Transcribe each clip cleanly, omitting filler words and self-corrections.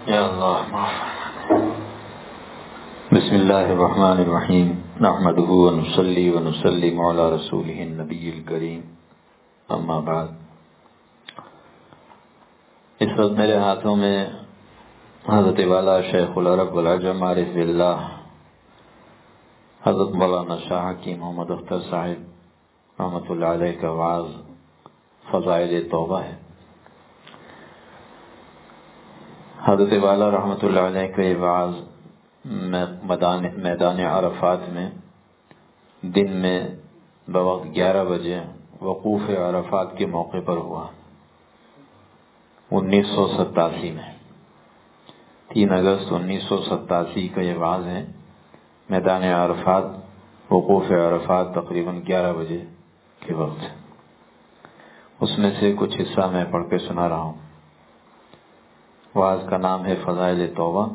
یا اللہ. بسم اللہ الرحمن الرحیم. نحمده ونصلی ونسلم علی رسولہ النبی الکریم. اما بعد. اس وقت میرے ہاتھوں میں حضرت والا شیخ العرب والعجم عارف باللہ حضرت مولانا شاہ حکیم محمد اختر صاحب رحمۃ اللہ علیہ کا وعظ فضائل توبہ ہے. حضرت والا رحمۃ اللہ علیہ کا یہ وعظ میدان عرفات میں دن میں بوقت 11 بجے وقوف عرفات کے موقع پر ہوا. 1987 میں 3 اگست 1987 کا یہ وعظ ہے. میدان عرفات وقوف عرفات تقریباً 11 بجے کے وقت. اس میں سے کچھ حصہ میں پڑھ کے سنا رہا ہوں. وعظ کا نام ہے فضائل توبہ.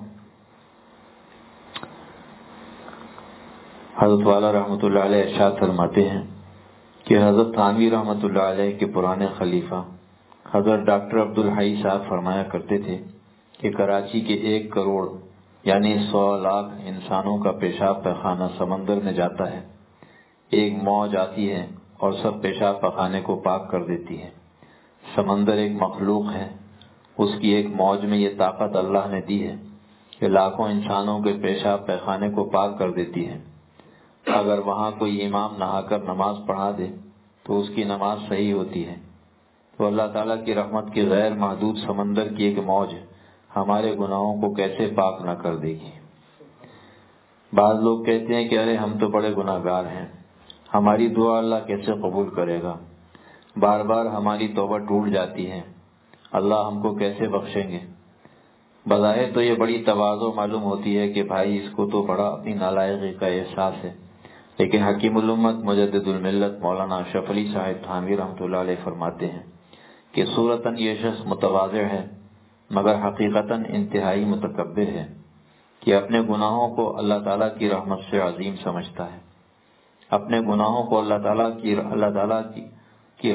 حضرت والا رحمۃ اللہ علیہ ارشاد فرماتے ہیں کہ حضرت تھانوی رحمۃ اللہ علیہ کے پرانے خلیفہ حضرت ڈاکٹر عبدالحی صاحب فرمایا کرتے تھے کہ کراچی کے 1 کروڑ یعنی 100 لاکھ انسانوں کا پیشاب پخانہ سمندر میں جاتا ہے. ایک موج آتی ہے اور سب پیشاب پخانے کو پاک کر دیتی ہے. سمندر ایک مخلوق ہے. اس کی ایک موج میں یہ طاقت اللہ نے دی ہے کہ لاکھوں انسانوں کے پیشاب پخانے کو پاک کر دیتی ہے. اگر وہاں کوئی امام نہا کر نماز پڑھا دے تو اس کی نماز صحیح ہوتی ہے. تو اللہ تعالیٰ کی رحمت کی غیر محدود سمندر کی ایک موج ہمارے گناہوں کو کیسے پاک نہ کر دے گی. بعض لوگ کہتے ہیں کہ ارے ہم تو بڑے گناہ گار ہیں, ہماری دعا اللہ کیسے قبول کرے گا. بار بار ہماری توبہ ٹوٹ جاتی ہے, اللہ ہم کو کیسے بخشیں گے. بظاہر تو یہ بڑی تواضع معلوم ہوتی ہے کہ بھائی اس کو تو بڑا اپنی نالائقی کا احساس ہے. لیکن حکیم الامت مجدد الملت مولانا اشرف علی صاحب تھانوی رحمۃ اللہ علیہ فرماتے ہیں کہ صورتاً یہ شخص متواضع ہے مگر حقیقتاً انتہائی متکبر ہے کہ اپنے گناہوں کو اللہ تعالیٰ کی رحمت سے عظیم سمجھتا ہے. اپنے گناہوں کو اللہ تعالیٰ کی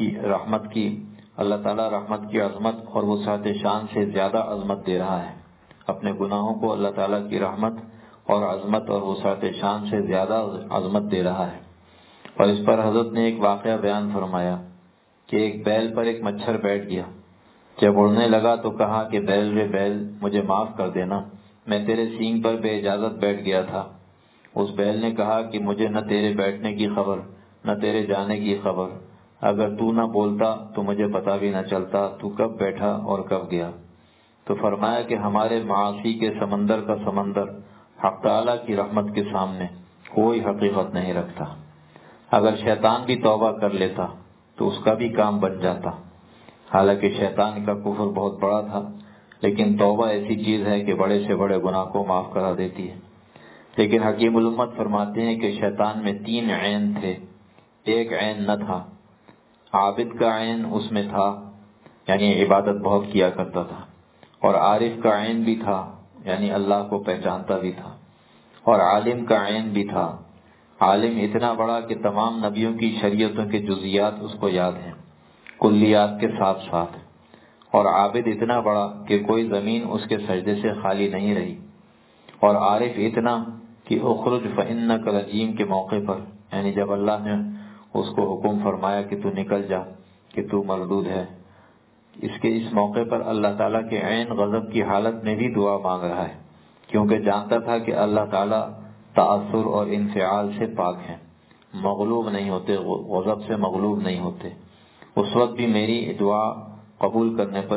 رحمت کی عظمت اور وسعت شان سے زیادہ عظمت دے رہا ہے. اپنے گناہوں کو اللہ تعالیٰ کی رحمت اور عظمت اور وسعت شان سے زیادہ عظمت دے رہا ہے. اور اس پر حضرت نے ایک واقعہ بیان فرمایا کہ ایک بیل پر ایک مچھر بیٹھ گیا. جب اڑنے لگا تو کہا کہ بیل رے بیل مجھے معاف کر دینا, میں تیرے سینگ پر بے اجازت بیٹھ گیا تھا. اس بیل نے کہا کہ مجھے نہ تیرے بیٹھنے کی خبر نہ تیرے جانے کی خبر. اگر تو نہ بولتا تو مجھے پتہ بھی نہ چلتا تو کب بیٹھا اور کب گیا. تو فرمایا کہ ہمارے معاصی کے سمندر کا سمندر حق تعالیٰ کی رحمت کے سامنے کوئی حقیقت نہیں رکھتا. اگر شیطان بھی توبہ کر لیتا تو اس کا بھی کام بن جاتا. حالانکہ شیطان کا کفر بہت بڑا تھا, لیکن توبہ ایسی چیز ہے کہ بڑے سے بڑے گناہ کو معاف کرا دیتی ہے. لیکن حکیم الامت فرماتے ہیں کہ شیطان میں 3 عین تھے. ایک عین نہ تھا. عابد کا عین اس میں تھا, یعنی عبادت بہت کیا کرتا تھا. اور عارف کا عین بھی تھا, یعنی اللہ کو پہچانتا بھی تھا. اور عالم کا عین بھی تھا. عالم اتنا بڑا کہ تمام نبیوں کی شریعتوں کے جزیات اس کو یاد ہیں, کلیات کے ساتھ ساتھ. اور عابد اتنا بڑا کہ کوئی زمین اس کے سجدے سے خالی نہیں رہی. اور عارف اتنا کہ اخرج فإنک رجیم کے موقع پر, یعنی جب اللہ نے اس کو حکم فرمایا کہ تو نکل جا کہ تو مردود ہے, اس موقع پر اللہ تعالیٰ کے عین غضب کی حالت میں بھی دعا مانگ رہا ہے, کیونکہ جانتا تھا کہ اللہ تعالیٰ تاثر اور انفعال سے پاک ہیں, مغلوب نہیں ہوتے, غضب سے مغلوب نہیں ہوتے. اس وقت بھی میری دعا قبول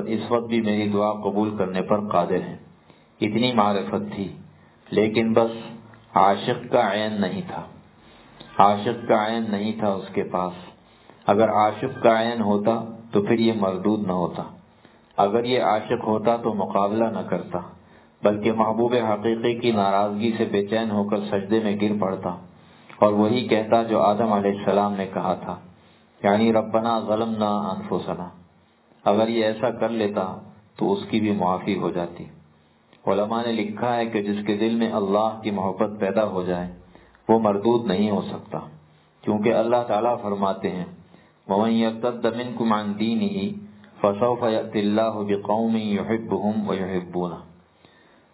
کرنے پر قادر ہیں. اتنی معرفت تھی. لیکن بس عاشق کا عین نہیں تھا. عاشق کا عین نہیں تھا اس کے پاس. اگر عاشق کا عین ہوتا تو پھر یہ مردود نہ ہوتا. اگر یہ عاشق ہوتا تو مقابلہ نہ کرتا, بلکہ محبوب حقیقی کی ناراضگی سے بے چین ہو کر سجدے میں گر پڑتا اور وہی کہتا جو آدم علیہ السلام نے کہا تھا, یعنی ربنا ظلمنا انفسنا. اگر یہ ایسا کر لیتا تو اس کی بھی معافی ہو جاتی. علماء نے لکھا ہے کہ جس کے دل میں اللہ کی محبت پیدا ہو جائے وہ مردود نہیں ہو سکتا, کیونکہ اللہ تعالیٰ فرماتے ہیں وَمَن يَرْتَدَّ مِنْكُمْ عَنْ دِينِهِ فَسَوْفَ يَأْتِ اللَّهُ بِقَوْمٍ يُحِبُّهُمْ وَيُحِبُّونَهُ.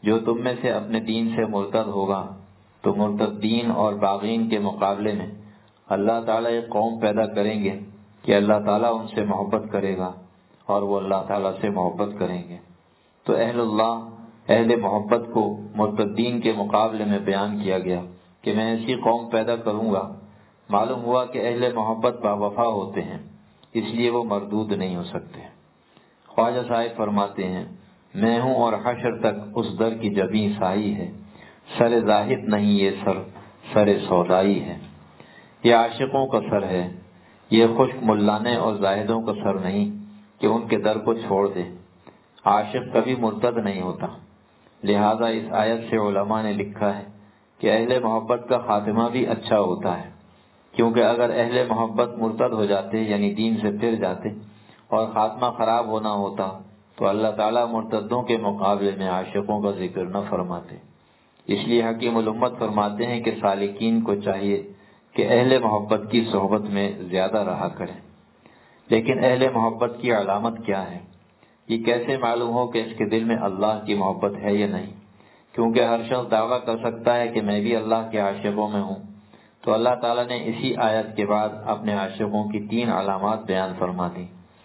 جو تم میں سے اپنے دین سے مرتد ہوگا تو مرتدین اور باغین کے مقابلے میں اللہ تعالیٰ ایک قوم پیدا کریں گے کہ اللہ تعالیٰ ان سے محبت کرے گا اور وہ اللہ تعالیٰ سے محبت کریں گے۔ تو اہل اللہ، اہل محبت کو مرتدین کے مقابلے میں بیان کیا گیا کہ میں ایسی قوم پیدا کروں گا۔ معلوم ہوا کہ اہل محبت باوفا ہوتے ہیں، اس لیے وہ مردود نہیں ہو سکتے۔ خواجہ صاحب فرماتے ہیں، میں ہوں اور حشر تک اس در کی جبیں سائی ہے، سر زاہد نہیں یہ سر سودائی ہے۔ یہ عاشقوں کا سر ہے، یہ خشک ملانے اور زاہدوں کا سر نہیں کہ ان کے در کو چھوڑ دے۔ عاشق کبھی مرتد نہیں ہوتا، لہذا اس آیت سے علماء نے لکھا ہے کہ اہل محبت کا خاتمہ بھی اچھا ہوتا ہے، کیونکہ اگر اہل محبت مرتد ہو جاتے یعنی دین سے پھر جاتے اور خاتمہ خراب ہونا ہوتا تو اللہ تعالیٰ مرتدوں کے مقابلے میں عاشقوں کا ذکر نہ فرماتے۔ اس لیے حکیم الامت فرماتے ہیں کہ سالکین کو چاہیے کہ اہل محبت کی صحبت میں زیادہ رہا کریں۔ لیکن اہل محبت کی علامت کیا ہے؟ یہ کیسے معلوم ہو کہ اس کے دل میں اللہ کی محبت ہے یا نہیں؟ کیونکہ ہر شخص دعویٰ کر سکتا ہے کہ میں بھی اللہ کے عاشقوں میں ہوں۔ تو اللہ تعالیٰ نے اسی آیت کے بعد اپنے عاشقوں کی 3 علامات بیان فرما دی۔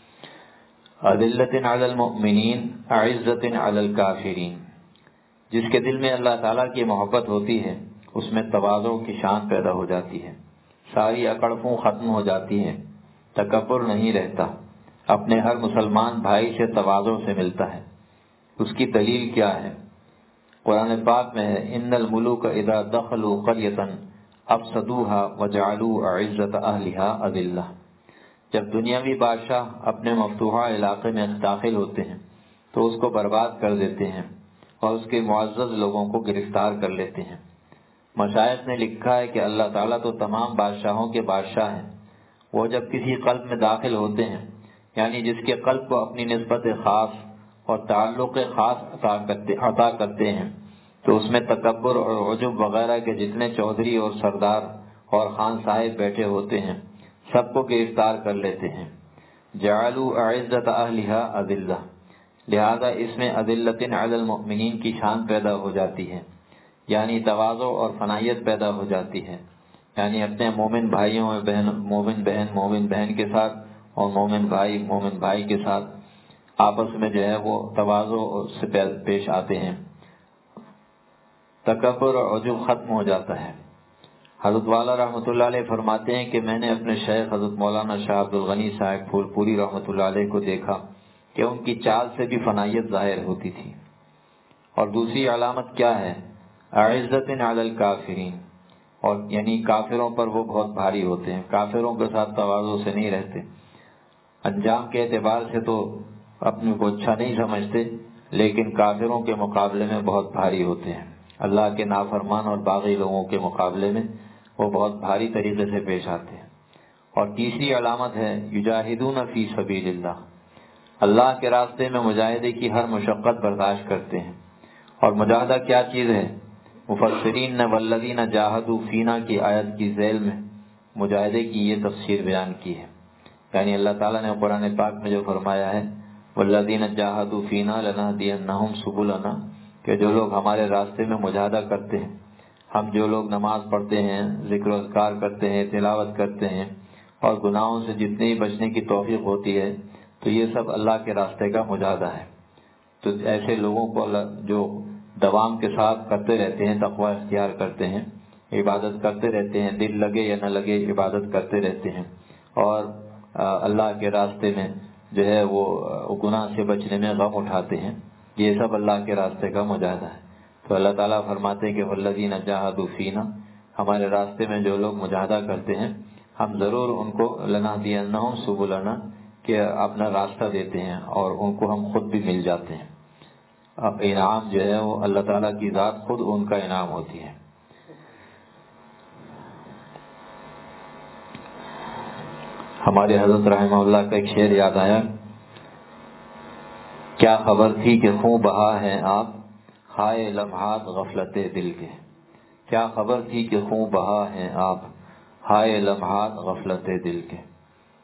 اذلۃ علی المؤمنین اعزۃ علی الکافرین۔ جس کے دل میں اللہ تعالیٰ کی محبت ہوتی ہے اس میں تواضع کی شان پیدا ہو جاتی ہے، ساری اکڑفوں ختم ہو جاتی ہیں، تکبر نہیں رہتا، اپنے ہر مسلمان بھائی سے تواضع سے ملتا ہے۔ اس کی دلیل کیا ہے؟ قرآن پاک میں ہے، ان الملوک اذا دخلوا قریۃ افسدوها وجعلوا اعزۃ اہلها اذلہ۔ جب دنیاوی بادشاہ اپنے مفتوحہ علاقے میں داخل ہوتے ہیں تو اس کو برباد کر دیتے ہیں اور اس کے معزز لوگوں کو گرفتار کر لیتے ہیں۔ مشائخ نے لکھا ہے کہ اللہ تعالیٰ تو تمام بادشاہوں کے بادشاہ ہیں، وہ جب کسی قلب میں داخل ہوتے ہیں یعنی جس کے قلب کو اپنی نسبت خاص اور تعلق خاص عطا کرتے ہیں تو اس میں تکبر اور عجب وغیرہ کے جتنے چودھری اور سردار اور خان صاحب بیٹھے ہوتے ہیں سب کو گرفتار کر لیتے ہیں۔ جعلوا اعزۃ اہلها اذلہ، لہذا اس میں اذلۃ علی المؤمنین کی شان پیدا ہو جاتی ہے، یعنی تواضع اور فنائیت پیدا ہو جاتی ہے، یعنی اپنے مومن بھائیوں اور مومن بہن کے ساتھ اور مومن بھائی کے ساتھ آپس میں جو ہے وہ تواضع سے پیش آتے ہیں، تکبر اور عجب ختم ہو جاتا ہے۔ حضرت والا رحمۃ اللہ علیہ فرماتے ہیں کہ میں نے اپنے شیخ حضرت مولانا شاہ عبد الغنی صاحب پھول پوری رحمۃ اللہ علیہ کو دیکھا کہ ان کی چال سے بھی فنائیت ظاہر ہوتی تھی۔ اور دوسری علامت کیا ہے؟ اعزۃ علی الکافرین، اور یعنی کافروں پر وہ بہت بھاری ہوتے ہیں، کافروں کے ساتھ تواضع سے نہیں رہتے، انجام کے اعتبار سے تو اپنے کو اچھا نہیں سمجھتے لیکن کافروں کے مقابلے میں بہت بھاری ہوتے ہیں، اللہ کے نافرمان اور باغی لوگوں کے مقابلے میں وہ بہت بھاری طریقے سے پیش آتے ہیں۔ اور تیسری علامت ہے یجاہدون فی سبیل اللہ، اللہ کے راستے میں مجاہدے کی ہر مشقت برداشت کرتے ہیں۔ اور مجاہدہ کیا چیز ہے؟ مفسرین نے والذین جاہدوا فینا کی آیت کی ذیل میں مجاہدے کی یہ تفسیر بیان کی ہے، یعنی اللہ تعالیٰ نے قرآن پاک میں جو فرمایا ہے والذین جاہدوا فینا لنہدینہم سبلنا، کہ جو لوگ ہمارے راستے میں مجاہدہ کرتے ہیں، ہم جو لوگ نماز پڑھتے ہیں، ذکر و اذکار کرتے ہیں، تلاوت کرتے ہیں اور گناہوں سے جتنی بچنے کی توفیق ہوتی ہے تو یہ سب اللہ کے راستے کا مجاہدہ ہے۔ تو ایسے لوگوں کو جو دوام کے ساتھ کرتے رہتے ہیں، تقوی اختیار کرتے ہیں، عبادت کرتے رہتے ہیں، دل لگے یا نہ لگے عبادت کرتے رہتے ہیں اور اللہ کے راستے میں جو ہے وہ گناہ سے بچنے میں غم اٹھاتے ہیں، یہ سب اللہ کے راستے کا مجاہدہ ہے۔ تو اللہ تعالیٰ فرماتے ہیں کہ والذین جاہدوا فینا، ہمارے راستے میں جو لوگ مجاہدہ کرتے ہیں ہم ضرور ان کو لنہدینہم سبلنا کہ اپنا راستہ دیتے ہیں اور ان کو ہم خود بھی مل جاتے ہیں۔ اب انعام جو ہے وہ اللہ تعالیٰ کی ذات خود ان کا انعام ہوتی ہے۔ ہمارے حضرت رحمہ اللہ کا ایک شعر یاد آیا، کیا خبر تھی کہ خون بہا ہے آپ، ہائے لمحات غفلت دل کے۔ کیا خبر تھی کہ خون بہا ہے آپ، ہائے لمحات غفلت دل کے،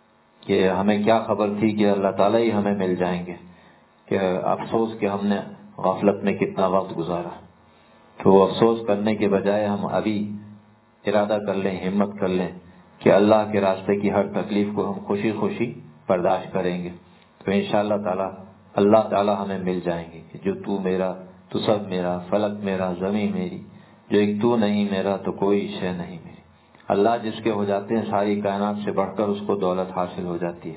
کہ ہمیں کیا خبر تھی کہ اللہ تعالیٰ ہی ہمیں مل جائیں گے، کہ افسوس کہ ہم نے غفلت میں کتنا وقت گزارا. تو افسوس کرنے کے بجائے ہم ابھی ارادہ کر لیں، ہمت کر لیں کہ اللہ کے راستے کی ہر تکلیف کو ہم خوشی خوشی برداشت کریں گے تو انشاءاللہ تعالی اللہ تعالی ہمیں مل جائیں گے. کہ جو تو میرا تو سب میرا، فلک میرا زمین میری، جو ایک تو نہیں میرا تو کوئی شے نہیں میری. اللہ جس کے ہو جاتے ہیں ساری کائنات سے بڑھ کر اس کو دولت حاصل ہو جاتی ہے.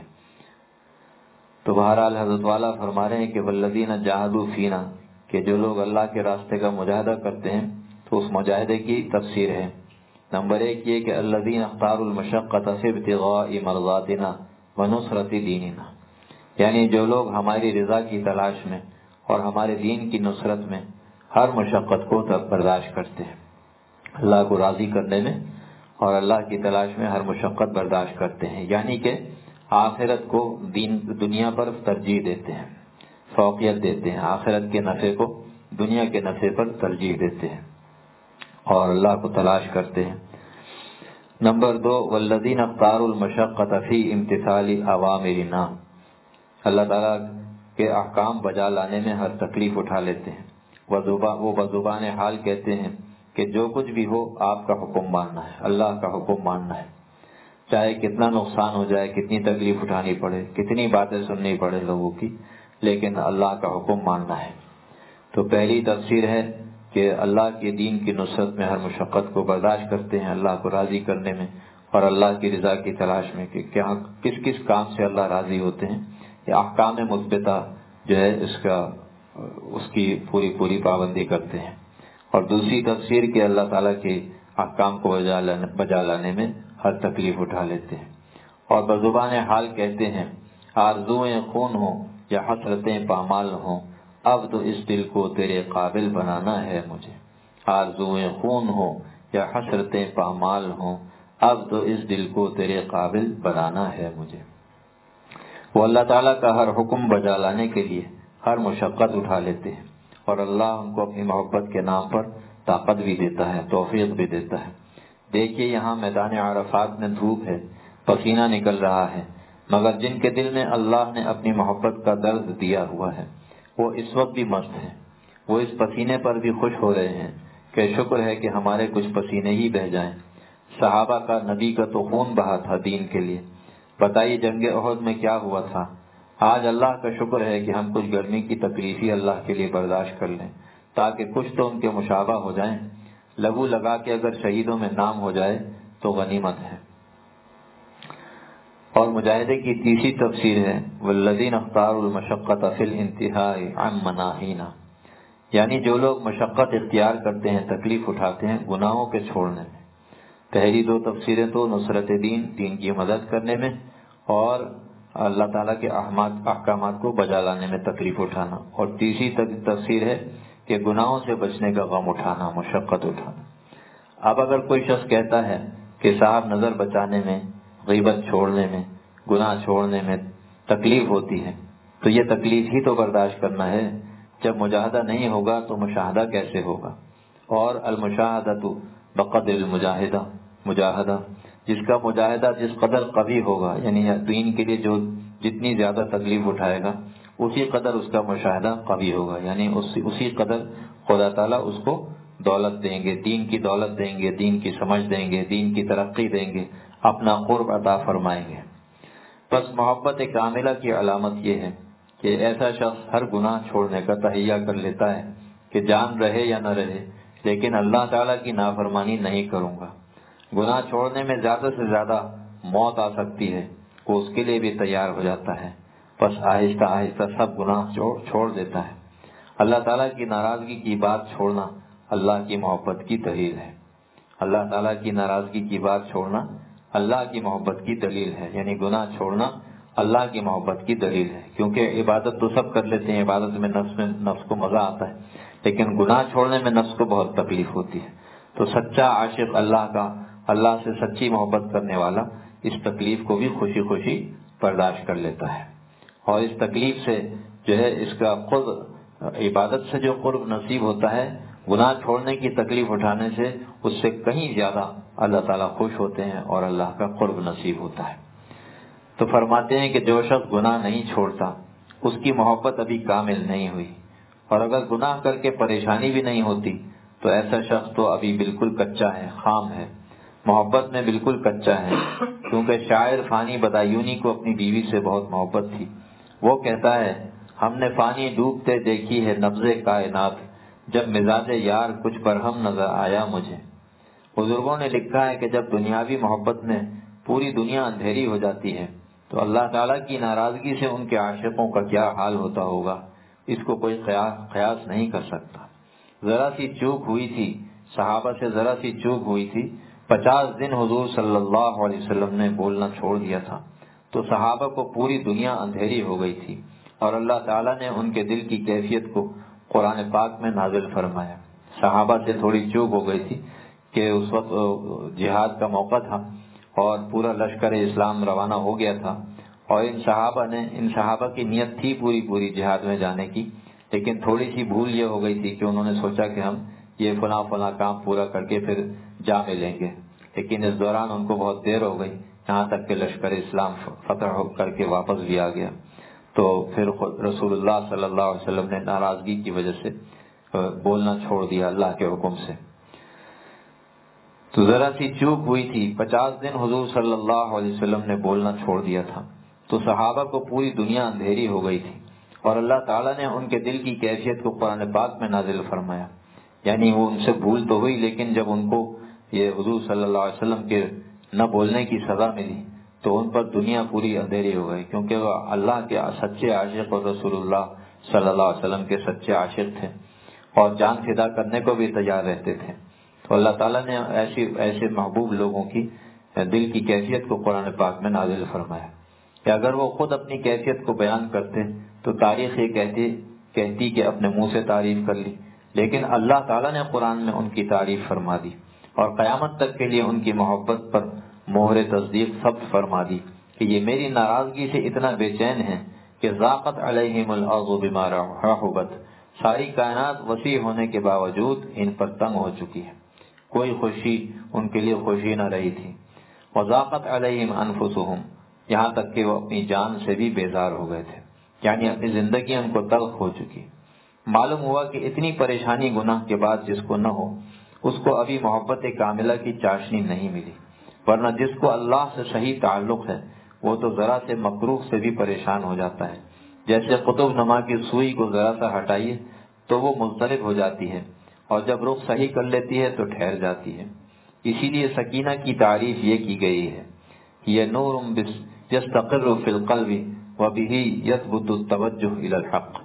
تو بہرحال حضرت والا فرما رہے ہیں کہ والذین جاہدوا فینا، کہ جو لوگ اللہ کے راستے کا مجاہدہ کرتے ہیں تو اس مجاہدے کی تفسیر ہے. نمبر 1 یہ کہ الذین اختاروا المشقۃ فی ابتغاء مرضاتنا ونصرۃ دیننا، یعنی جو لوگ ہماری رضا کی تلاش میں اور ہمارے دین کی نصرت میں ہر مشقت کو برداشت کرتے ہیں، اللہ کو راضی کرنے میں اور اللہ کی تلاش میں ہر مشقت برداشت کرتے ہیں، یعنی کہ آخرت کو دنیا پر ترجیح دیتے ہیں، فوقیت دیتے ہیں، آخرت کے نفع کو دنیا کے نفع پر ترجیح دیتے ہیں اور اللہ کو تلاش کرتے ہیں. نمبر 2 والذین اختاروا المشقۃ فی امتثال اوامرنا، اللہ تعالیٰ کے احکام بجا لانے میں ہر تکلیف اٹھا لیتے ہیں. وہ بزبان حال کہتے ہیں کہ جو کچھ بھی ہو آپ کا حکم ماننا ہے، اللہ کا حکم ماننا ہے، چاہے کتنا نقصان ہو جائے، کتنی تکلیف اٹھانی پڑے، کتنی باتیں سننی پڑے لوگوں کی، لیکن اللہ کا حکم ماننا ہے. تو پہلی تفسیر ہے کہ اللہ کے دین کی نصرت میں ہر مشقت کو برداشت کرتے ہیں اللہ کو راضی کرنے میں اور اللہ کی رضا کی تلاش میں کہ کیا کس کس کام سے اللہ راضی ہوتے ہیں. یہ احکام مثبتہ جو ہے اس کی پوری پابندی کرتے ہیں. اور دوسری تفسیر کہ اللہ تعالیٰ کے احکام کو بجا لانے میں ہر تکلیف اٹھا لیتے ہیں. اور بزبان حال کہتے ہیں آرزوئیں خون ہوں یا حسرتیں پامال ہوں، اب تو اس دل کو تیرے قابل بنانا ہے مجھے. آرزوئیں خون ہوں یا حسرتیں پامال ہوں، اب تو اس دل کو تیرے قابل بنانا ہے مجھے. وہ اللہ تعالیٰ کا ہر حکم بجا لانے کے لیے ہر مشقت اٹھا لیتے ہیں اور اللہ ان کو اپنی محبت کے نام پر طاقت بھی دیتا ہے، توفیق بھی دیتا ہے. دیکھیے یہاں میدان عرفات میں دھوپ ہے، پسینہ نکل رہا ہے، مگر جن کے دل میں اللہ نے اپنی محبت کا درد دیا ہوا ہے وہ اس وقت بھی مست ہیں، وہ اس پسینے پر بھی خوش ہو رہے ہیں کہ شکر ہے کہ ہمارے کچھ پسینے ہی بہہ جائیں. صحابہ کا نبی کا تو خون بہا تھا دین کے لیے، بتائیے جنگ احد میں کیا ہوا تھا. آج اللہ کا شکر ہے کہ ہم کچھ گرمی کی تکلیف ہی اللہ کے لیے برداشت کر لیں تاکہ کچھ تو ان کے مشابہ ہو جائیں. لگو لگا کے اگر شہیدوں میں نام ہو جائے تو غنیمت ہے. اور مجاہدے کی تیسری تفسیر ہے والذین اختاروا المشقۃ فی الانتہاء عن مناہینا، یعنی جو لوگ مشقت اختیار کرتے ہیں، تکلیف اٹھاتے ہیں گناہوں کے چھوڑنے میں. پہلی 2 تفسیریں تو نصرت دین کی مدد کرنے میں اور اللہ تعالیٰ کے احکامات کو بجا لانے میں تکلیف اٹھانا، اور تیسری تفسیر ہے کہ گناہوں سے بچنے کا غم اٹھانا، مشقت اٹھانا. اب اگر کوئی شخص کہتا ہے کہ صاحب نظر بچانے میں، غیبت چھوڑنے میں، گناہ چھوڑنے میں تکلیف ہوتی ہے، تو یہ تکلیف ہی تو برداشت کرنا ہے. جب مجاہدہ نہیں ہوگا تو مشاہدہ کیسے ہوگا؟ اور المشاہدۃ بقدر المجاہدہ، مجاہدہ جس کا مجاہدہ جس قدر قوی ہوگا، یعنی دین کے لیے جو جتنی زیادہ تکلیف اٹھائے گا اسی قدر اس کا مشاہدہ قوی ہوگا، یعنی اسی قدر خدا تعالیٰ اس کو دولت دیں گے، دین کی دولت دیں گے، دین کی سمجھ دیں گے، دین کی ترقی دیں گے، اپنا قرب عطا فرمائیں گے. بس محبت کاملہ کی علامت یہ ہے کہ ایسا شخص ہر گناہ چھوڑنے کا تہیہ کر لیتا ہے کہ جان رہے یا نہ رہے لیکن اللہ تعالیٰ کی نافرمانی نہیں کروں گا. گناہ چھوڑنے میں زیادہ سے زیادہ موت آ سکتی ہے، وہ اس کے لیے بھی تیار ہو جاتا ہے، بس آہستہ آہستہ سب گناہ چھوڑ دیتا ہے. اللہ تعالیٰ کی ناراضگی کی بات چھوڑنا اللہ کی محبت کی دلیل ہے. اللہ تعالیٰ کی ناراضگی کی بات چھوڑنا اللہ کی محبت کی دلیل ہے، یعنی گناہ چھوڑنا اللہ کی محبت کی دلیل ہے. کیونکہ عبادت تو سب کر لیتے ہیں، عبادت میں نفس کو مزہ آتا ہے، لیکن گناہ چھوڑنے میں نفس کو بہت تکلیف ہوتی ہے. تو سچا عاشق اللہ کا، اللہ سے سچی محبت کرنے والا اس تکلیف کو بھی خوشی خوشی برداشت کر لیتا ہے. اور اس تکلیف سے جو ہے اس کا خود عبادت سے جو قرب نصیب ہوتا ہے، گناہ چھوڑنے کی تکلیف اٹھانے سے اس سے کہیں زیادہ اللہ تعالیٰ خوش ہوتے ہیں اور اللہ کا قرب نصیب ہوتا ہے. تو فرماتے ہیں کہ جو شخص گناہ نہیں چھوڑتا اس کی محبت ابھی کامل نہیں ہوئی، اور اگر گناہ کر کے پریشانی بھی نہیں ہوتی تو ایسا شخص تو ابھی بالکل کچا ہے، خام ہے، محبت میں بالکل کچا ہے. کیونکہ شاعر فانی بدایونی کو اپنی بیوی سے بہت محبت تھی. وہ کہتا ہے ہم نے فانی ڈوبتے دیکھی ہے نبض کائنات، جب مزاج یار کچھ برہم نظر آیا مجھے. بزرگوں نے لکھا ہے کہ جب دنیاوی محبت میں پوری دنیا اندھیری ہو جاتی ہے تو اللہ تعالیٰ کی ناراضگی سے ان کے عاشقوں کا کیا حال ہوتا ہوگا، اس کو کوئی قیاس نہیں کر سکتا. ذرا سی چوک ہوئی تھی، صحابہ سے ذرا سی چوک ہوئی تھی، 50 دن حضور صلی اللہ علیہ وسلم نے بولنا چھوڑ دیا تھا تو صحابہ کو پوری دنیا اندھیری ہو گئی تھی، اور اللہ تعالیٰ نے ان کے دل کی کیفیت کو قرآن پاک میں نازل فرمایا. صحابہ سے تھوڑی چوک ہو گئی تھی کہ اس وقت جہاد کا موقع تھا اور پورا لشکر اسلام روانہ ہو گیا تھا، اور ان صحابہ کی نیت تھی پوری جہاد میں جانے کی، لیکن تھوڑی سی بھول یہ ہو گئی تھی کہ انہوں نے سوچا کہ ہم یہ فلاں کام پورا کر کے پھر جا ملیں گے. لیکن اس دوران ان کو بہت دیر ہو گئی، یہاں تک کہ لشکر اسلام فتح ہو کر کے واپس بھی آ گیا. تو پھر رسول اللہ صلی اللہ علیہ وسلم نے ناراضگی کی وجہ سے بولنا چھوڑ دیا اللہ کے حکم سے. تو ذرا سی چوک ہوئی تھی، 50 دن حضور صلی اللہ علیہ وسلم نے بولنا چھوڑ دیا تھا تو صحابہ کو پوری دنیا اندھیری ہو گئی تھی، اور اللہ تعالیٰ نے ان کے دل کی کیفیت کو قرآن پاک میں نازل فرمایا. یعنی وہ ان سے بھول تو ہوئی، لیکن جب ان کو یہ حضور صلی اللہ علیہ وسلم کے نہ بولنے کی سزا ملی تو ان پر دنیا پوری اندھیری ہو گئی، کیونکہ وہ اللہ کے سچے عاشق اور رسول اللہ صلی اللہ علیہ وسلم کے سچے عاشق تھے اور جان فدا کرنے کو بھی تیار رہتے تھے. تو اللہ تعالیٰ نے ایسے محبوب لوگوں کی دل کی کیفیت کو قرآن پاک میں نازل فرمایا کہ اگر وہ خود اپنی کیفیت کو بیان کرتے تو تاریخ یہ کہتی کہ اپنے منہ سے تعریف کر لی، لیکن اللہ تعالیٰ نے قرآن میں ان کی تعریف فرما دی اور قیامت تک کے لیے ان کی محبت پر مہر تصدیق ثبت فرما دی کہ یہ میری ناراضگی سے اتنا بے چین ہے کہ ذاقت علیہم الارض بما رحبت، ساری کائنات وسیع ہونے کے باوجود ان پر تنگ ہو چکی ہے، کوئی خوشی ان کے لیے خوشی نہ رہی تھی. وذاقت علیہم انفسہم، یہاں تک کہ وہ اپنی جان سے بھی بیزار ہو گئے تھے، یعنی اپنی زندگی ان کو تلخ ہو چکی. معلوم ہوا کہ اتنی پریشانی گناہ کے بعد جس کو نہ ہو اس کو ابھی محبت کاملہ کی چاشنی نہیں ملی، ورنہ جس کو اللہ سے صحیح تعلق ہے وہ تو ذرا سے مکروہ سے بھی پریشان ہو جاتا ہے. جیسے قطب نما کی سوئی کو ذرا سا ہٹائیے تو وہ مضطرب ہو جاتی ہے، اور جب رخ صحیح کر لیتی ہے تو ٹھہر جاتی ہے. اسی لیے سکینہ کی تعریف یہ کی گئی ہے، یہ نور یستقر فی القلب وبہ یثبت التوجہ الی الحق.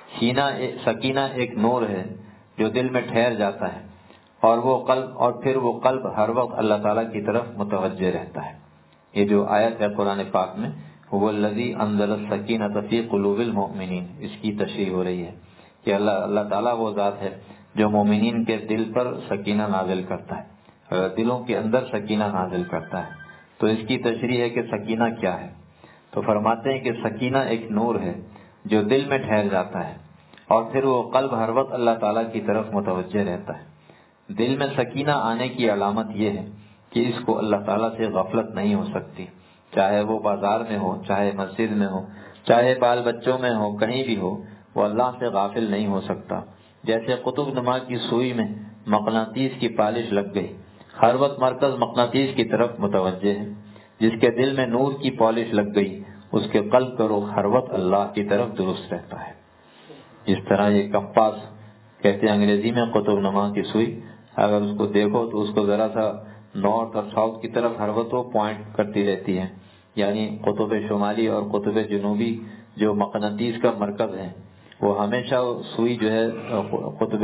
سکینہ ایک نور ہے جو دل میں ٹھہر جاتا ہے اور پھر وہ قلب ہر وقت اللہ تعالیٰ کی طرف متوجہ رہتا ہے. یہ جو آیت ہے قرآن پاک میں هو الذی انزل السکینۃ فی قلوب المؤمنین، اس کی تشریح ہو رہی ہے کہ اللہ تعالیٰ وہ ذات ہے جو مومنین کے دل پر سکینہ نازل کرتا ہے، دلوں کے اندر سکینہ نازل کرتا ہے. تو اس کی تشریح ہے کہ سکینہ کیا ہے. تو فرماتے ہیں کہ سکینہ ایک نور ہے جو دل میں ٹھہر جاتا ہے اور پھر وہ قلب ہر وقت اللہ تعالیٰ کی طرف متوجہ رہتا ہے. دل میں سکینہ آنے کی علامت یہ ہے کہ اس کو اللہ تعالیٰ سے غفلت نہیں ہو سکتی، چاہے وہ بازار میں ہو، چاہے مسجد میں ہو، چاہے بال بچوں میں ہو، کہیں بھی ہو، وہ اللہ سے غافل نہیں ہو سکتا. جیسے قطب نما کی سوئی میں مقناطیس کی پالش لگ گئی، ہر وقت مرکز مقناطیس کی طرف متوجہ ہے. جس کے دل میں نور کی پالش لگ گئی اس کے قلب کا رخ ہر وقت اللہ کی طرف درست رہتا ہے. جس طرح یہ کمپاس کہتے ہیں انگریزی میں قطب نما کی سوئی، اگر اس کو دیکھو تو اس کو ذرا سا نارتھ اور ساؤتھ کی طرف ہر وقت وہ پوائنٹ کرتی رہتی ہے، یعنی قطب شمالی اور قطب جنوبی جو مقناطیس کا مرکز ہے وہ ہمیشہ سوئی جو ہے قطب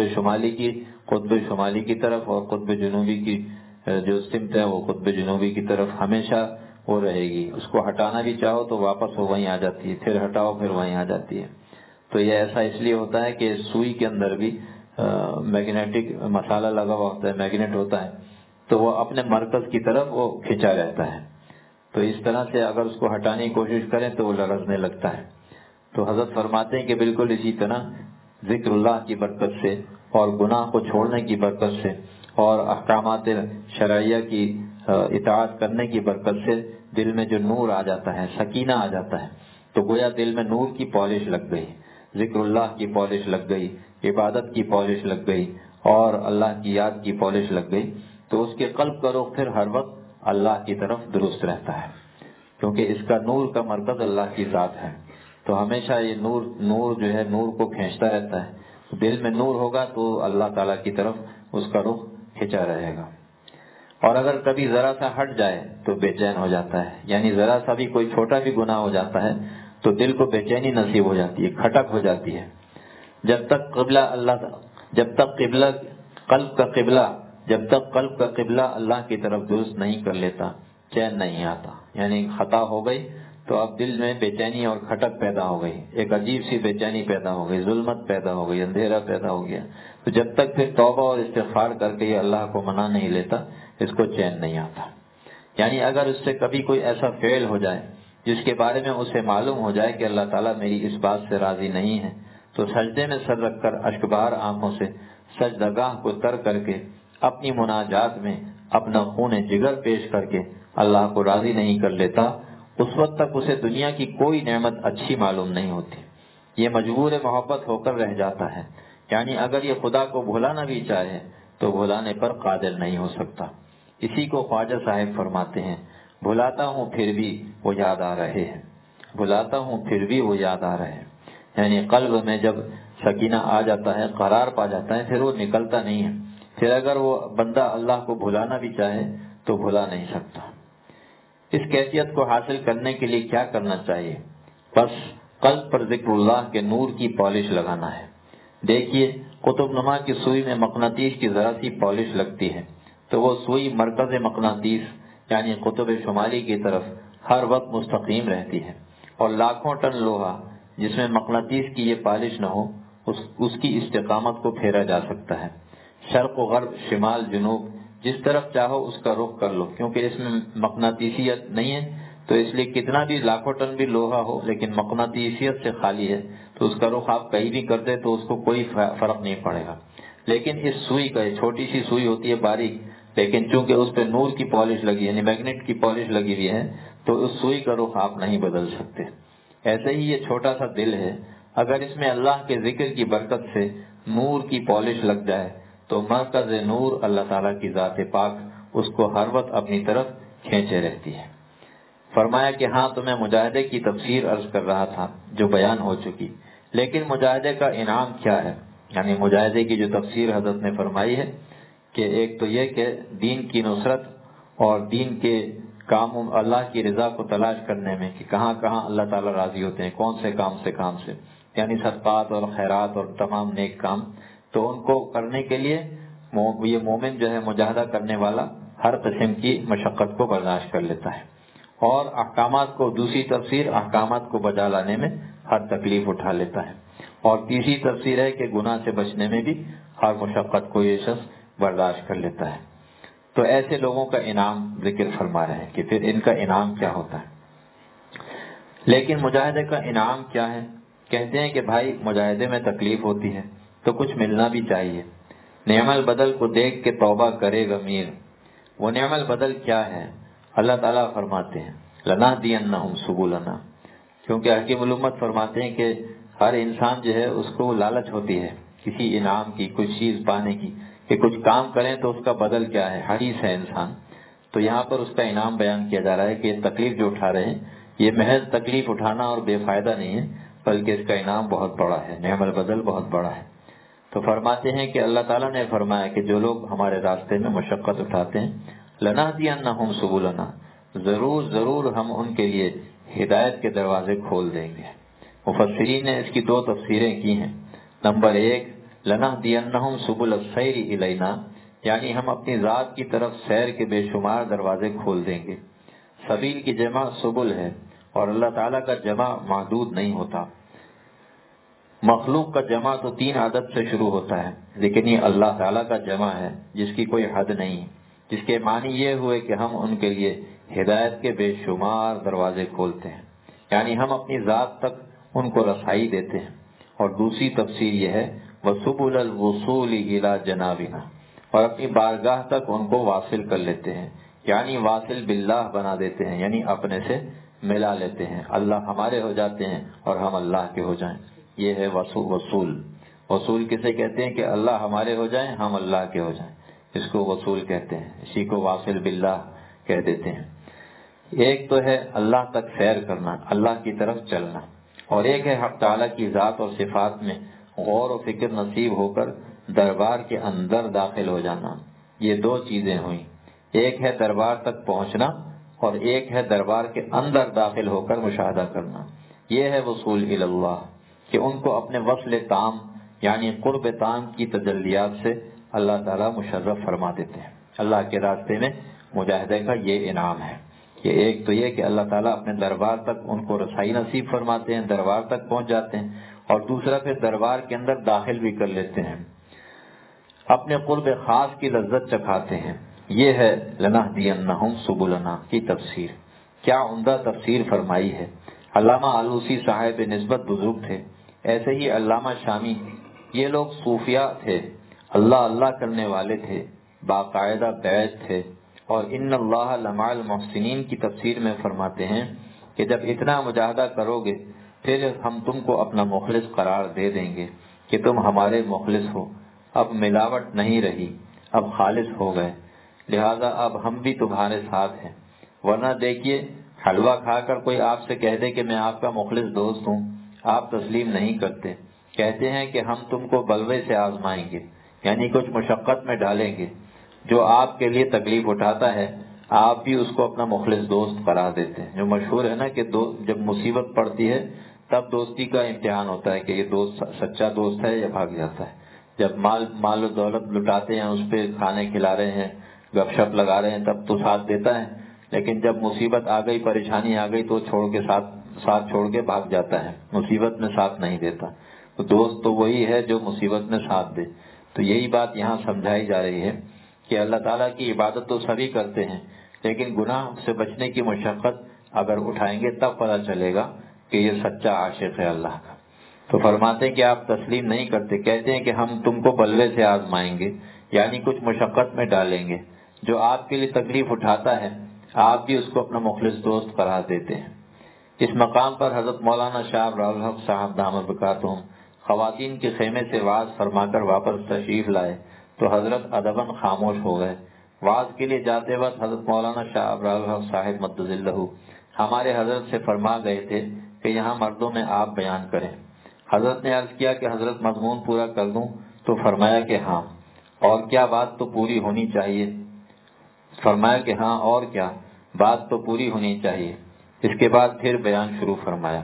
شمالی کی طرف اور قطب جنوبی کی جو سمت ہے وہ قطب جنوبی کی طرف ہمیشہ وہ رہے گی. اس کو ہٹانا بھی چاہو تو واپس وہ وہیں آ جاتی ہے، پھر ہٹاؤ پھر وہیں آ جاتی ہے. تو یہ ایسا اس لیے ہوتا ہے کہ سوئی کے اندر بھی میگنیٹک مسالہ لگا ہوا ہوتا ہے، میگنیٹ ہوتا ہے، تو وہ اپنے مرکز کی طرف وہ کھینچا رہتا ہے. تو اس طرح سے اگر اس کو ہٹانے کی کوشش کریں تو وہ لرزنے لگتا ہے. تو حضرت فرماتے ہیں کہ بالکل اسی طرح ذکر اللہ کی برکت سے اور گناہ کو چھوڑنے کی برکت سے اور احکامات شرعیہ کی اطاعت کرنے کی برکت سے دل میں جو نور آ جاتا ہے، سکینہ آ جاتا ہے، تو گویا دل میں نور کی پالش لگ گئی، ذکر اللہ کی پالش لگ گئی، عبادت کی پالش لگ گئی اور اللہ کی یاد کی پالش لگ گئی تو اس کے قلب کا رخ پھر ہر وقت اللہ کی طرف درست رہتا ہے، کیونکہ اس کا نور کا مرکز اللہ کی ذات ہے۔ تو ہمیشہ یہ نور جو ہے نور کو کھینچتا رہتا ہے، دل میں نور ہوگا تو اللہ تعالیٰ کی طرف اس کا رخ کھینچا رہے گا۔ اور اگر کبھی ذرا سا ہٹ جائے تو بے چین ہو جاتا ہے، یعنی ذرا سا بھی کوئی چھوٹا بھی گناہ ہو جاتا ہے تو دل کو بے چینی نصیب ہو جاتی ہے، کھٹک ہو جاتی ہے۔ جب تک قلب کا قبلہ اللہ کی طرف درست نہیں کر لیتا چین نہیں آتا، یعنی خطا ہو گئی تو اب دل میں بے چینی اور کھٹک پیدا ہو گئی، ایک عجیب سی بے چینی پیدا ہو گئی، ظلمت پیدا ہو گئی، اندھیرا پیدا ہو گیا۔ تو جب تک پھر توبہ اور استغفار کر کے یہ اللہ کو منا نہیں لیتا اس کو چین نہیں آتا۔ یعنی اگر اس سے کبھی کوئی ایسا فعل ہو جائے جس کے بارے میں اسے معلوم ہو جائے کہ اللہ تعالیٰ میری اس بات سے راضی نہیں ہے تو سجدے میں سر رکھ کر اشکبار آنکھوں سے سجدگاہ کو تر کر کے اپنی مناجات میں اپنا خون جگر پیش کر کے اللہ کو راضی نہیں کر لیتا، اس وقت تک اسے دنیا کی کوئی نعمت اچھی معلوم نہیں ہوتی، یہ مجبور محبت ہو کر رہ جاتا ہے۔ یعنی اگر یہ خدا کو بھلانا بھی چاہے تو بھلانے پر قادر نہیں ہو سکتا۔ اسی کو خواجہ صاحب فرماتے ہیں، بھلاتا ہوں پھر بھی وہ یاد آ رہے ہیں، بھلاتا ہوں پھر بھی وہ یاد آ رہے ہیں۔ یعنی قلب میں جب سکینہ آ جاتا ہے، قرار پا جاتا ہے، پھر وہ نکلتا نہیں ہے، پھر اگر وہ بندہ اللہ کو بھلانا بھی چاہے تو بھلا نہیں سکتا۔ اس کیفیت کو حاصل کرنے کے لیے کیا کرنا چاہیے؟ بس قلب پر ذکر اللہ کے نور کی پالش لگانا ہے۔ دیکھیے قطب نما کی سوئی میں مقناطیس کی ذرا سی پالش لگتی ہے تو وہ سوئی مرکز مقناطیس یعنی قطب شمالی کی طرف ہر وقت مستقیم رہتی ہے، اور لاکھوں ٹن لوہا جس میں مقناطیس کی یہ پالش نہ ہو اس کی استقامت کو پھیرا جا سکتا ہے۔ شرق و غرب، شمال جنوب، جس طرف چاہو اس کا رخ کر لو، کیونکہ اس میں مقناطیسیت نہیں ہے تو اس لیے کتنا بھی لاکھوں ٹن بھی لوہا ہو لیکن مقناطیسیت سے خالی ہے تو اس کا رخ آپ کہیں بھی کر دیں تو اس کو کوئی فرق نہیں پڑے گا۔ لیکن اس سوئی کا چھوٹی سی سوئی ہوتی ہے باریک، لیکن چونکہ اس پہ نور کی پالش لگی یعنی میگنیٹ کی پالش لگی ہوئی ہے تو اس سوئی کا رخ آپ نہیں بدل سکتے۔ ایسے ہی یہ چھوٹا سا دل ہے، اگر اس میں اللہ کے ذکر کی برکت سے نور کی پالش لگ جائے تو مرکز نور اللہ تعالیٰ کی ذات پاک اس کو ہر وقت اپنی طرف کھینچے رہتی ہے۔ فرمایا کہ ہاں تو میں مجاہدے کی تفسیر عرض کر رہا تھا جو بیان ہو چکی، لیکن مجاہدے کا انعام کیا ہے؟ یعنی مجاہدے کی جو تفسیر حضرت نے فرمائی ہے کہ ایک تو یہ کہ دین کی نصرت اور دین کے کاموں اللہ کی رضا کو تلاش کرنے میں کہ کہاں کہاں اللہ تعالیٰ راضی ہوتے ہیں، کون سے کام سے یعنی صدقات اور خیرات اور تمام نیک کام، تو ان کو کرنے کے لیے یہ مومن جو ہے مجاہدہ کرنے والا ہر قسم کی مشقت کو برداشت کر لیتا ہے، اور احکامات کو دوسری تفسیر احکامات کو بجا لانے میں ہر تکلیف اٹھا لیتا ہے، اور تیسری تفسیر ہے کہ گناہ سے بچنے میں بھی ہر مشقت کو یہ شخص برداشت کر لیتا ہے۔ تو ایسے لوگوں کا انعام ذکر فرما رہے ہیں کہ پھر ان کا انعام کیا ہوتا ہے۔ لیکن مجاہدے کا انعام کیا ہے؟ کہتے ہیں کہ بھائی مجاہدے میں تکلیف ہوتی ہے تو کچھ ملنا بھی چاہیے۔ نعم البدل کو دیکھ کے توبہ کرے گا میر، وہ نعم البدل کیا ہے؟ اللہ تعالیٰ فرماتے ہیں لَنَهْدِيَنَّهُمْ سُبُلَنَا، کیونکہ حکیم الامت فرماتے ہیں کہ ہر انسان جو ہے اس کو لالچ ہوتی ہے کسی انعام کی، کچھ چیز پانے کی، کہ کچھ کام کریں تو اس کا بدل کیا ہے، حریص ہے انسان۔ تو یہاں پر اس کا انعام بیان کیا جا رہا ہے کہ یہ تکلیف جو اٹھا رہے ہیں یہ محض تکلیف اٹھانا اور بے فائدہ نہیں ہے، بلکہ اس کا انعام بہت بڑا ہے، نعم البدل بہت بڑا ہے۔ تو فرماتے ہیں کہ اللہ تعالیٰ نے فرمایا کہ جو لوگ ہمارے راستے میں مشقت اٹھاتے ہیں لَنَهْدِيَنَّهُمْ سُبُلَنَا، ضرور ہم ان کے لیے ہدایت کے دروازے کھول دیں گے۔ مفسرین نے اس کی دو تفسیریں کی ہیں۔ نمبر ایک، لَنَهْدِيَنَّهُمْ سُبُلَ السَّيْرِ إِلَيْنَا، یعنی ہم اپنی ذات کی طرف سیر کے بے شمار دروازے کھول دیں گے۔ سبیل کی جمع سبل ہے اور اللہ تعالیٰ کا جمع محدود نہیں ہوتا۔ مخلوق کا جمع تو 3 عدد سے شروع ہوتا ہے، لیکن یہ اللہ تعالیٰ کا جمع ہے جس کی کوئی حد نہیں، جس کے معنی یہ ہوئے کہ ہم ان کے لیے ہدایت کے بے شمار دروازے کھولتے ہیں، یعنی ہم اپنی ذات تک ان کو رسائی دیتے ہیں۔ اور دوسری تفسیر یہ ہے وَسُبُلَ الْوُصُولِ إِلَى جَنَابِنَا، اور اپنی بارگاہ تک ان کو واصل کر لیتے ہیں، یعنی واصل باللہ بنا دیتے ہیں، یعنی اپنے سے ملا لیتے ہیں، اللہ ہمارے ہو جاتے ہیں اور ہم اللہ کے ہو جائیں، یہ ہے وصول۔ وصول کسے کہتے ہیں کہ اللہ ہمارے ہو جائیں، ہم اللہ کے ہو جائیں، اس کو وصول کہتے ہیں، اسی کو واصل باللہ کہہ دیتے ہیں۔ ایک تو ہے اللہ تک سیر کرنا، اللہ کی طرف چلنا، اور ایک ہے حق تعالیٰ کی ذات اور صفات میں غور و فکر نصیب ہو کر دربار کے اندر داخل ہو جانا۔ یہ دو چیزیں ہوئیں، ایک ہے دربار تک پہنچنا اور ایک ہے دربار کے اندر داخل ہو کر مشاہدہ کرنا۔ یہ ہے وصول الی اللہ، کہ ان کو اپنے وصل تام یعنی قرب تام کی تجلیات سے اللہ تعالیٰ مشرف فرما دیتے ہیں۔ اللہ کے راستے میں مجاہدے کا یہ انعام ہے کہ ایک تو یہ کہ اللہ تعالیٰ اپنے دربار تک ان کو رسائی نصیب فرماتے ہیں، دربار تک پہنچ جاتے ہیں، اور دوسرا پھر دربار کے اندر داخل بھی کر لیتے ہیں، اپنے قرب خاص کی لذت چکھاتے ہیں۔ یہ ہے لنہدینہم سبلنا کی تفسیر۔ کیا عمدہ تفسیر فرمائی ہے۔ علامہ آلوسی صاحب نسبت بزرگ تھے، ایسے ہی علامہ شامی، یہ لوگ صوفیاء تھے، اللہ اللہ کرنے والے تھے، باقاعدہ بیعت تھے، اور ان اللہ لمع المحسنین کی تفسیر میں فرماتے ہیں کہ جب اتنا مجاہدہ کرو گے پھر ہم تم کو اپنا مخلص قرار دے دیں گے کہ تم ہمارے مخلص ہو، اب ملاوٹ نہیں رہی، اب خالص ہو گئے، لہذا اب ہم بھی تمہارے ساتھ ہیں۔ ورنہ دیکھیے حلوہ کھا کر کوئی آپ سے کہہ دے کہ میں آپ کا مخلص دوست ہوں، آپ تسلیم نہیں کرتے، کہتے ہیں کہ ہم تم کو بلوے سے آزمائیں گے، یعنی کچھ مشقت میں ڈالیں گے۔ جو آپ کے لیے تکلیف اٹھاتا ہے آپ بھی اس کو اپنا مخلص دوست قرار دیتے ہیں۔ جو مشہور ہے نا کہ جب مصیبت پڑتی ہے تب دوستی کا امتحان ہوتا ہے کہ یہ دوست سچا دوست ہے یا بھاگ جاتا ہے۔ جب مال و دولت لٹاتے ہیں، اس پہ کھانے کھلا رہے ہیں، گپ شپ لگا رہے ہیں، تب تو ساتھ دیتا ہے، لیکن جب مصیبت آ گئی، پریشانی آ گئی تو ساتھ چھوڑ کے بھاگ جاتا ہے، مصیبت میں ساتھ نہیں دیتا۔ تو دوست تو وہی ہے جو مصیبت میں ساتھ دے۔ تو یہی بات یہاں سمجھائی جا رہی ہے کہ اللہ تعالیٰ کی عبادت تو سبھی کرتے ہیں، لیکن گناہ سے بچنے کی مشقت اگر اٹھائیں گے تب پتہ چلے گا کہ یہ سچا عاشق ہے اللہ کا۔ تو فرماتے ہیں کہ آپ تسلیم نہیں کرتے، کہتے ہیں کہ ہم تم کو بلوے سے آزمائیں گے، یعنی کچھ مشقت میں ڈالیں گے۔ جو آپ کے لیے تکلیف اٹھاتا ہے آپ بھی اس کو اپنا مخلص دوست قرار دیتے ہیں۔ اس مقام پر حضرت مولانا شاہ ابرار الحق صاحب دامت برکاتہم خواتین کے خیمے سے وعظ فرما کر واپس تشریف لائے تو حضرت ادباً خاموش ہو گئے۔ وعظ کے لیے جاتے وقت حضرت مولانا شاہ ابرار الحق صاحب مدد ذلہ ہمارے حضرت سے فرما گئے تھے کہ یہاں مردوں میں آپ بیان کریں۔ حضرت نے عرض کیا کہ حضرت مضمون پورا کر دوں؟ تو فرمایا کہ ہاں۔ اور کیا بات تو پوری ہونی چاہیے؟ فرمایا کہ ہاں، اور کیا بات تو پوری ہونی چاہیے۔ اس کے بعد پھر بیان شروع فرمایا۔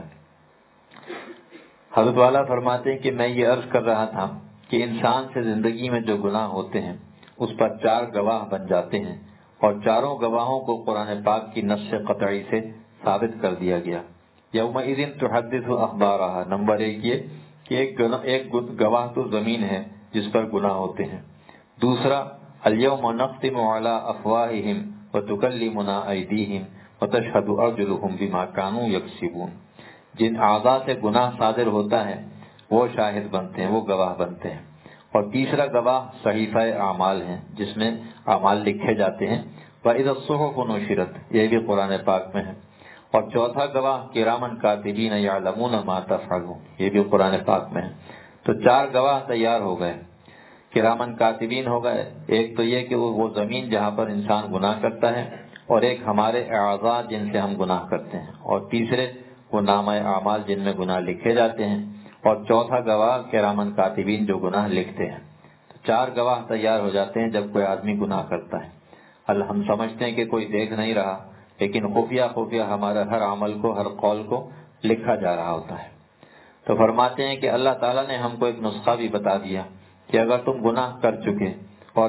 حضرت والا فرماتے ہیں کہ میں یہ عرض کر رہا تھا کہ انسان سے زندگی میں جو گناہ ہوتے ہیں اس پر 4 گواہ بن جاتے ہیں، اور چاروں گواہوں کو قرآن پاک کی نص قطعی سے ثابت کر دیا گیا۔ یومئذ تحدث اخبارها، نمبر 1 یہ کہ ایک گواہ تو زمین ہے جس پر گناہ ہوتے ہیں۔ دوسرا الیوم نختم علی افواہہم وتکلمنا ایدیہم وتشہد ارجلہم بما کانوا یکسبون، جن اعضاء سے گناہ صادر ہوتا ہے وہ شاہد بنتے ہیں، وہ گواہ بنتے ہیں۔ اور تیسرا گواہ صحیفہ اعمال ہیں جس میں اعمال لکھے جاتے ہیں، وَإِذَا الصُّحُفُ نُشِرَتْ، یہ بھی قرآن پاک میں ہے۔ اور چوتھا گواہ کِرَامًا کاتبین یعلمون ما تفعلون، یہ بھی قرآن پاک میں ہے۔ تو 4 گواہ تیار ہو گئے، کِرَامًا کاتبین ہو گئے، ایک تو یہ کہ وہ زمین جہاں پر انسان گناہ کرتا ہے، اور ایک ہمارے اعضاء جن سے ہم گناہ کرتے ہیں، اور تیسرے وہ نامہ اعمال جن میں گناہ لکھے جاتے ہیں، اور چوتھا گواہ کِرَامًا کاتبین جو گناہ لکھتے ہیں۔ تو 4 گواہ تیار ہو جاتے ہیں جب کوئی آدمی گناہ کرتا ہے۔ ہم سمجھتے ہیں کہ کوئی دیکھ نہیں رہا، لیکن خفیہ ہمارا ہر عمل کو، ہر قول کو لکھا جا رہا ہوتا ہے۔ تو فرماتے ہیں کہ اللہ تعالیٰ نے ہم کو ایک نسخہ بھی بتا دیا کہ اگر تم گناہ کر چکے اور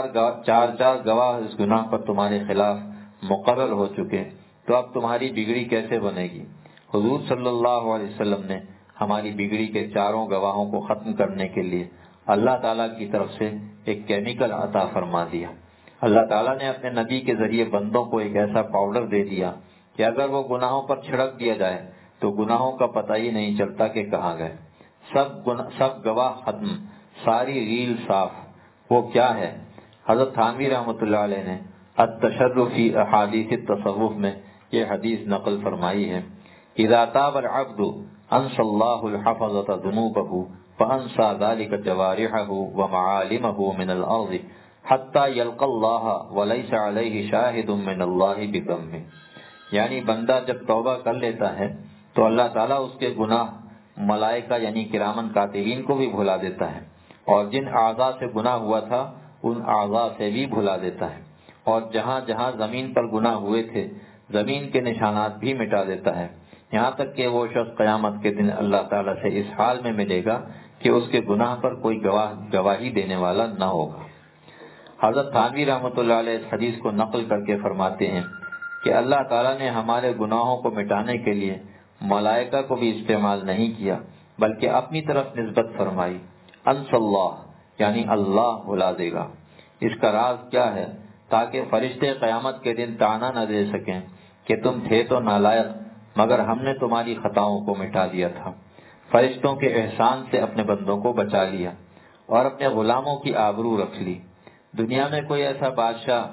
4 گواہ اس گناہ پر تمہارے خلاف مقرر ہو چکے تو اب تمہاری بگڑی کیسے بنے گی۔ حضور صلی اللہ علیہ وسلم نے ہماری بگڑی کے 4 گواہوں کو ختم کرنے کے لیے اللہ تعالیٰ کی طرف سے ایک کیمیکل عطا فرما دیا۔ اللہ تعالیٰ نے اپنے نبی کے ذریعے بندوں کو ایک ایسا پاؤڈر دے دیا کہ اگر وہ گناہوں پر چھڑک دیا جائے تو گناہوں کا پتہ ہی نہیں چلتا کہ کہاں گئے۔ سب گواہ ختم، ساری ریل صاف۔ وہ کیا ہے؟ حضرت تھانوی رحمۃ اللہ علیہ نے التشرف فی احادیث التصوف میں یہ حدیث نقل فرمائی ہے، اذا تاب العبد انسى الله الحفظة ذنوبه فأنسى ذلك جوارحه ومعالمه من الأرض حتى يلقى الله وليس عليه شاهد من الله بذنبه. یعنی بندہ جب توبہ کر لیتا ہے تو اللہ تعالیٰ اس کے گناہ ملائکہ یعنی کرامن کاتبین کو بھی بھلا دیتا ہے، اور جن اعضاء سے گناہ ہوا تھا ان اعضاء سے بھی بھلا دیتا ہے، اور جہاں جہاں زمین پر گناہ ہوئے تھے زمین کے نشانات بھی مٹا دیتا ہے، یہاں تک کہ وہ شخص قیامت کے دن اللہ تعالیٰ سے اس حال میں ملے گا کہ اس کے گناہ پر کوئی گواہی دینے والا نہ ہوگا۔ حضرت تھانوی رحمۃ اللہ علیہ اس حدیث کو نقل کر کے فرماتے ہیں کہ اللہ تعالیٰ نے ہمارے گناہوں کو مٹانے کے لیے ملائکہ کو بھی استعمال نہیں کیا، بلکہ اپنی طرف نسبت فرمائی، انس اللہ یعنی اللہ بھلا دے گا۔ اس کا راز کیا ہے؟ تاکہ فرشتے قیامت کے دن طعنہ نہ دے سکیں کہ تم تھے تو نالائق مگر ہم نے تمہاری خطاؤں کو مٹا دیا تھا۔ فرشتوں کے احسان سے اپنے بندوں کو بچا لیا اور اپنے غلاموں کی آبرو رکھ لی۔ دنیا میں کوئی ایسا بادشاہ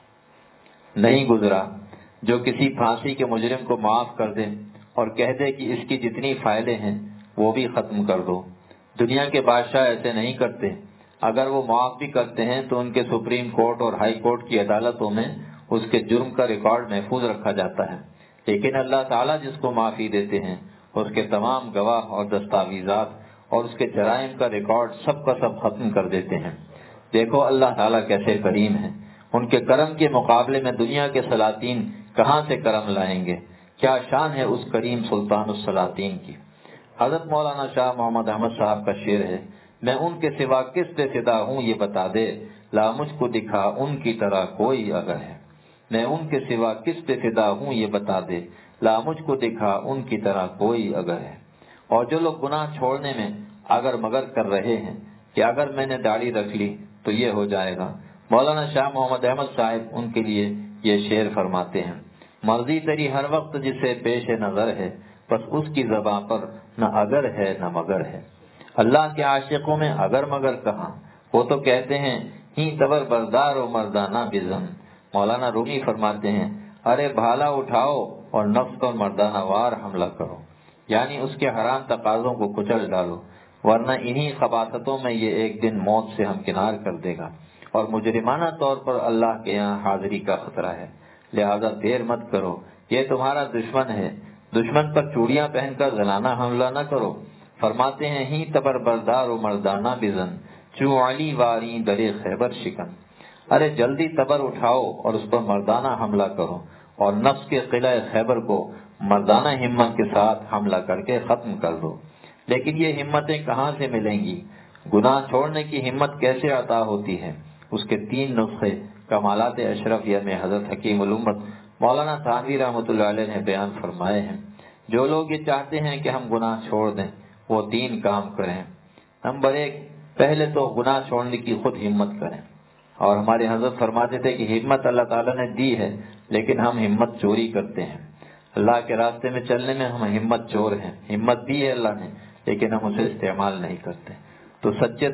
نہیں گزرا جو کسی پھانسی کے مجرم کو معاف کر دے اور کہہ دے کہ اس کی جتنی فائلیں ہیں وہ بھی ختم کر دو۔ دنیا کے بادشاہ ایسے نہیں کرتے، اگر وہ معاف بھی کرتے ہیں تو ان کے سپریم کورٹ اور ہائی کورٹ کی عدالتوں میں اس کے جرم کا ریکارڈ محفوظ رکھا جاتا ہے، لیکن اللہ تعالیٰ جس کو معافی دیتے ہیں اس کے تمام گواہ اور دستاویزات اور اس کے جرائم کا ریکارڈ سب کا سب ختم کر دیتے ہیں۔ دیکھو اللہ تعالیٰ کیسے کریم ہیں، ان کے کرم کے مقابلے میں دنیا کے سلاطین کہاں سے کرم لائیں گے؟ کیا شان ہے اس کریم سلطان السلاطین کی۔ حضرت مولانا شاہ محمد احمد صاحب کا شعر ہے، میں ان کے سوا کس پہ فدا ہوں یہ بتا دے، لا مجھ کو دکھا ان کی طرح کوئی اگر ہے۔ میں ان کے سوا کس پہ فدا ہوں یہ بتا دے، لا مجھ کو دکھا ان کی طرح کوئی اگر ہے۔ اور جو لوگ گناہ چھوڑنے میں اگر مگر کر رہے ہیں کہ اگر میں نے داڑھی رکھ لی تو یہ ہو جائے گا، مولانا شاہ محمد احمد صاحب ان کے لیے یہ شعر فرماتے ہیں، مرضی تیری ہر وقت جسے پیش نظر ہے، بس اس کی زباں پر نہ اگر ہے نہ مگر ہے۔ اللہ کے عاشقوں میں اگر مگر کہاں، وہ تو کہتے ہیں ہی تبر بردار و مردانہ بزن۔ مولانا رومی فرماتے ہیں، ارے بھالا اٹھاؤ اور نفس پر مردانہ وار حملہ کرو، یعنی اس کے حرام تقاضوں کو کچل ڈالو، ورنہ انہی خباثتوں میں یہ ایک دن موت سے ہمکنار کر دے گا اور مجرمانہ طور پر اللہ کے یہاں حاضری کا خطرہ ہے۔ لہذا دیر مت کرو، یہ تمہارا دشمن ہے، دشمن پر چوڑیاں پہن کر زنانہ حملہ نہ کرو۔ فرماتے ہیں ہی تبر بردار و مردانہ بزن، چو علی واری درے خیبر شکن۔ ارے جلدی تبر اٹھاؤ اور اس پر مردانہ حملہ کرو اور نفس کے قلعہ خیبر کو مردانہ ہمت کے ساتھ حملہ کر کے ختم کر دو۔ لیکن یہ ہمتیں کہاں سے ملیں گی؟ گناہ چھوڑنے کی ہمت کیسے عطا ہوتی ہے؟ اس کے 3 نسخے کمالات اشرفیہ میں حضرت حکیم الامت مولانا تھانوی رحمۃ اللہ علیہ نے بیان فرمائے ہیں۔ جو لوگ یہ چاہتے ہیں کہ ہم گناہ چھوڑ دیں وہ 3 کام کریں۔ نمبر 1، پہلے تو گناہ چھوڑنے کی خود ہمت کریں، اور ہمارے حضرت فرماتے تھے کہ ہمت اللہ تعالیٰ نے دی ہے لیکن ہم ہمت چوری کرتے ہیں۔ اللہ کے راستے میں چلنے میں ہم ہمت چور ہیں، ہمت دی ہے اللہ نے لیکن ہم اسے استعمال نہیں کرتے۔ تو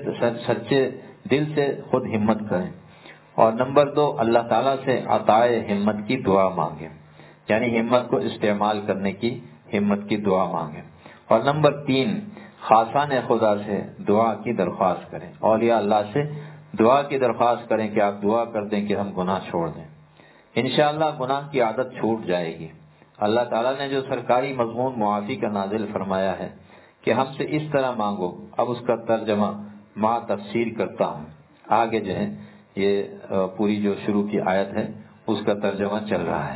سچے دل سے خود ہمت کریں۔ اور نمبر 2، اللہ تعالیٰ سے عطائے ہمت کی دعا مانگیں، یعنی ہمت کو استعمال کرنے کی ہمت کی دعا مانگیں۔ اور نمبر 3، خاصان خدا سے دعا کی درخواست کریں، اولیاء اللہ سے دعا کی درخواست کریں کہ آپ دعا کر دیں کہ ہم گناہ چھوڑ دیں۔ انشاءاللہ گناہ کی عادت چھوٹ جائے گی۔ اللہ تعالیٰ نے جو سرکاری مضمون معافی کا نازل فرمایا ہے کہ ہم سے اس طرح مانگو، اب اس کا ترجمہ مع تفسیر کرتا ہوں۔ آگے جو ہے یہ پوری جو شروع کی آیت ہے اس کا ترجمہ چل رہا ہے۔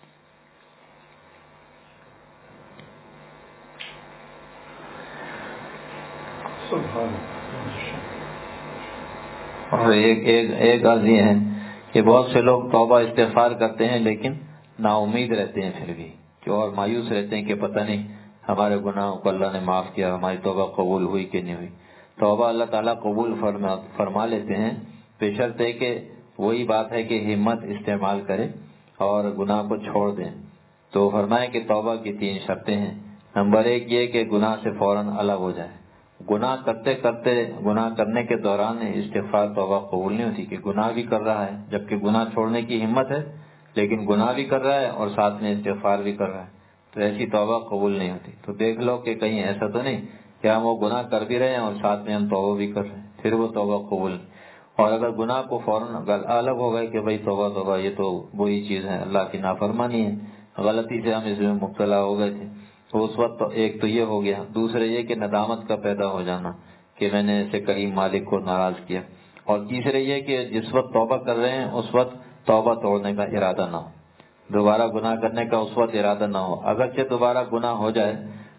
اور ایک عرض یہ ہے کہ بہت سے لوگ توبہ استغفار کرتے ہیں لیکن نا امید رہتے ہیں، پھر بھی کہ اور مایوس رہتے ہیں کہ پتہ نہیں ہمارے گناہوں کو اللہ نے معاف کیا، ہماری توبہ قبول ہوئی کہ نہیں ہوئی۔ توبہ اللہ تعالیٰ قبول فرما لیتے ہیں، بشرط ہے کہ وہی بات ہے کہ ہمت استعمال کرے اور گناہ کو چھوڑ دیں۔ تو فرمائے کہ توبہ کی 3 شرطیں ہیں۔ نمبر 1 یہ کہ گناہ سے فوراً الگ ہو جائے۔ گناہ کرتے کرتے گناہ کرنے کے دوران استغفار توبہ قبول نہیں ہوتی، کہ گناہ بھی کر رہا ہے جبکہ گناہ چھوڑنے کی ہمت ہے لیکن گناہ بھی کر رہا ہے اور ساتھ میں استغفار بھی کر رہا ہے، تو ایسی توبہ قبول نہیں ہوتی۔ تو دیکھ لو کہ کہیں ایسا تو نہیں کہ ہم وہ گناہ کر بھی رہے ہیں اور ساتھ میں ہم توبہ بھی کر رہے ہیں، پھر وہ توبہ قبول. اور اگر گناہ کو فوراً الگ ہو گئے کہ بھائی توبہ یہ تو بری چیز ہے، اللہ کی نافرمانی ہے، غلطی سے ہم اس میں مبتلا ہو گئے تھے، تو اس وقت ایک تو یہ ہو گیا. دوسرے یہ کہ ندامت کا پیدا ہو جانا کہ میں نے ایسے کریم مالک کو ناراض کیا. اور تیسرے یہ کہ جس وقت توبہ کر رہے ہیں اس وقت توبہ توڑنے کا ارادہ نہ ہو، دوبارہ گناہ کرنے کا اس وقت ارادہ نہ ہو. اگرچہ دوبارہ گناہ ہو جائے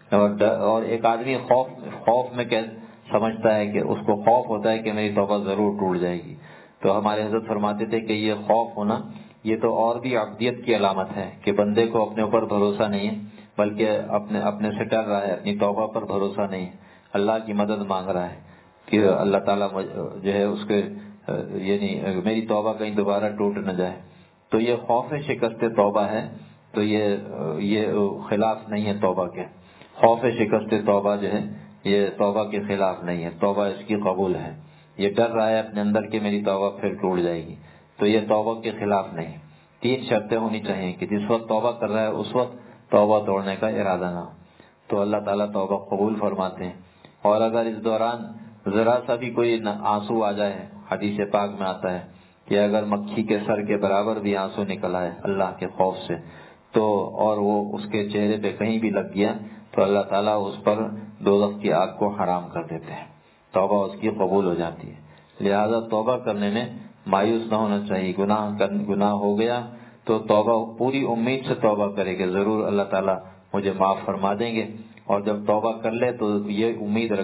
اور ایک آدمی خوف میں سمجھتا ہے کہ اس کو خوف ہوتا ہے کہ میری توبہ ضرور ٹوٹ جائے گی، تو ہمارے حضرت فرماتے تھے کہ یہ خوف ہونا یہ تو اور بھی عبدیت کی علامت ہے کہ بندے کو اپنے اوپر بھروسہ نہیں ہے، بلکہ اپنے سے ڈر رہا ہے، اپنی توبہ پر بھروسہ نہیں ہے، اللہ کی مدد مانگ رہا ہے کہ اللہ تعالیٰ جو ہے اس کے یعنی میری توبہ کہیں دوبارہ ٹوٹ نہ جائے. تو یہ خوف شکست توبہ ہے، تو یہ خلاف نہیں ہے توبہ کے. خوف شکست توبہ جو ہے یہ توبہ کے خلاف نہیں ہے، توبہ اس کی قبول ہے. یہ ڈر رہا ہے اپنے اندر کہ میری توبہ پھر ٹوٹ جائے گی، تو یہ توبہ کے خلاف نہیں. 3 شرطیں ہونی چاہیے کہ جس وقت توبہ کر رہا ہے اس وقت توبہ توڑنے کا ارادہ نہ ہو، تو اللہ تعالیٰ توبہ قبول فرماتے ہیں. اور اگر اس دوران ذرا سا بھی کوئی آنسو آ جائے، حدیث پاک میں آتا ہے کہ اگر مکھی کے سر کے برابر بھی آنسو نکل آئے اللہ کے خوف سے تو اور وہ اس کے چہرے پہ کہیں بھی لگ گیا تو اللہ تعالیٰ اس پر دوزخ کی آگ کو حرام کر دیتے ہیں، توبہ اس کی قبول ہو جاتی ہے. لہذا توبہ کرنے میں مایوس نہ ہونا چاہیے. گناہ ہو گیا تو توبہ پوری امید سے توبہ کرے کہ ضرور اللہ تعالیٰ مجھے معاف فرما دیں گے. اور جب توبہ کر لے تو یہ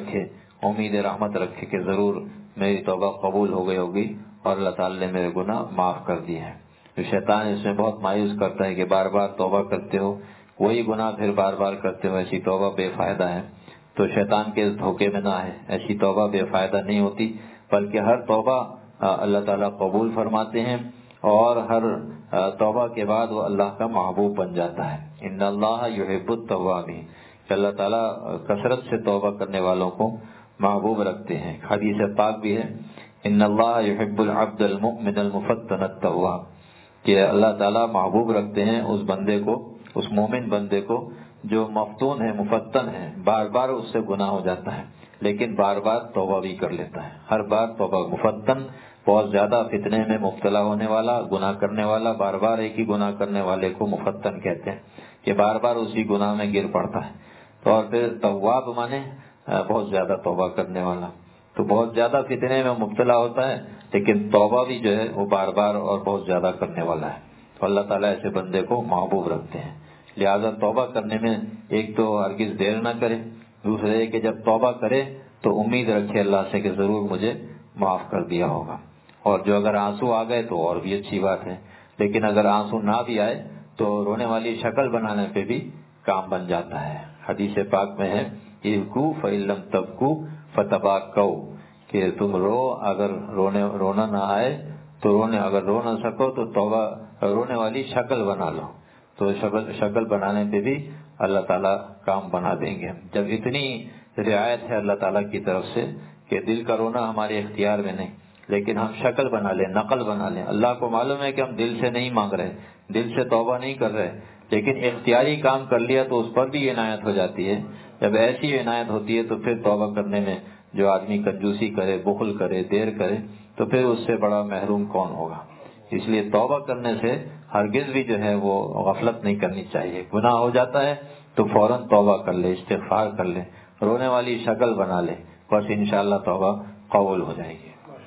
امید رحمت رکھے کہ ضرور میری توبہ قبول ہو گئی ہوگی اور اللہ تعالیٰ نے میرے گناہ معاف کر دیے ہیں. تو شیطان اس میں بہت مایوس کرتا ہے کہ بار بار توبہ کرتے ہو، وہی گناہ پھر بار بار کرتے ہو، ایسی توبہ بے فائدہ ہے. تو شیطان کے اس دھوکے میں نہ آئے، ایسی توبہ بے فائدہ نہیں ہوتی، بلکہ ہر توبہ اللہ تعالیٰ قبول فرماتے ہیں اور ہر توبہ کے بعد وہ اللہ کا محبوب بن جاتا ہے. ان اللہ یحب التوابین، کہ اللہ تعالیٰ کثرت سے توبہ کرنے والوں کو محبوب رکھتے ہیں. حدیث پاک بھی ہے ان اللہ یحب العبد المؤمن المفتن التواب، کہ اللہ تعالیٰ محبوب رکھتے ہیں اس بندے کو، اس مومن بندے کو جو مفتون ہے، مفتن ہے، بار بار اس سے گناہ ہو جاتا ہے لیکن بار بار توبہ بھی کر لیتا ہے. ہر بار توبہ. مفتن بہت زیادہ فتنے میں مبتلا ہونے والا، گناہ کرنے والا، بار بار ایک ہی گناہ کرنے والے کو مفتن کہتے ہیں کہ بار بار اسی گناہ میں گر پڑتا ہے. تو اور پھر تواب مانے بہت زیادہ توبہ کرنے والا، تو بہت زیادہ فتنے میں مبتلا ہوتا ہے لیکن توبہ بھی جو ہے وہ بار بار اور بہت زیادہ کرنے والا ہے. تو اللہ تعالیٰ ایسے بندے کو محبوب رکھتے ہیں. لہذا توبہ کرنے میں ایک تو ہرگز دیر نہ کرے، دوسرے کہ جب توبہ کرے تو امید رکھے اللہ سے کہ ضرور مجھے معاف کر دیا ہوگا. اور جو اگر آنسو آ گئے تو اور بھی اچھی بات ہے، لیکن اگر آنسو نہ بھی آئے تو رونے والی شکل بنانے پہ بھی کام بن جاتا ہے. حدیث پاک میں ہے اِبْکُوا فَإِن لَّمْ تَبْکُوا فَتَبَاکَوْا، کہ تم رو، اگر رونا نہ آئے تو اگر رو نہ سکو تو توبہ رونے والی شکل بنا لو. تو شکل بنانے پہ بھی اللہ تعالیٰ کام بنا دیں گے. جب اتنی رعایت ہے اللہ تعالیٰ کی طرف سے کہ دل کا رونا ہمارے اختیار میں نہیں، لیکن ہم شکل بنا لیں، نقل بنا لیں. اللہ کو معلوم ہے کہ ہم دل سے نہیں مانگ رہے، دل سے توبہ نہیں کر رہے، لیکن اختیاری کام کر لیا تو اس پر بھی عنایت ہو جاتی ہے. جب ایسی عنایت ہوتی ہے تو پھر توبہ کرنے میں جو آدمی کنجوسی کرے، بخل کرے، دیر کرے تو پھر اس سے بڑا محروم کون ہوگا. اس لیے توبہ کرنے سے ہرگز بھی جو ہے وہ غفلت نہیں کرنی چاہیے. گناہ ہو جاتا ہے تو فوراً توبہ کر لے، استغفار کر لے، رونے والی شکل بنا لے، بس انشاءاللہ توبہ قبول ہو جائے گی.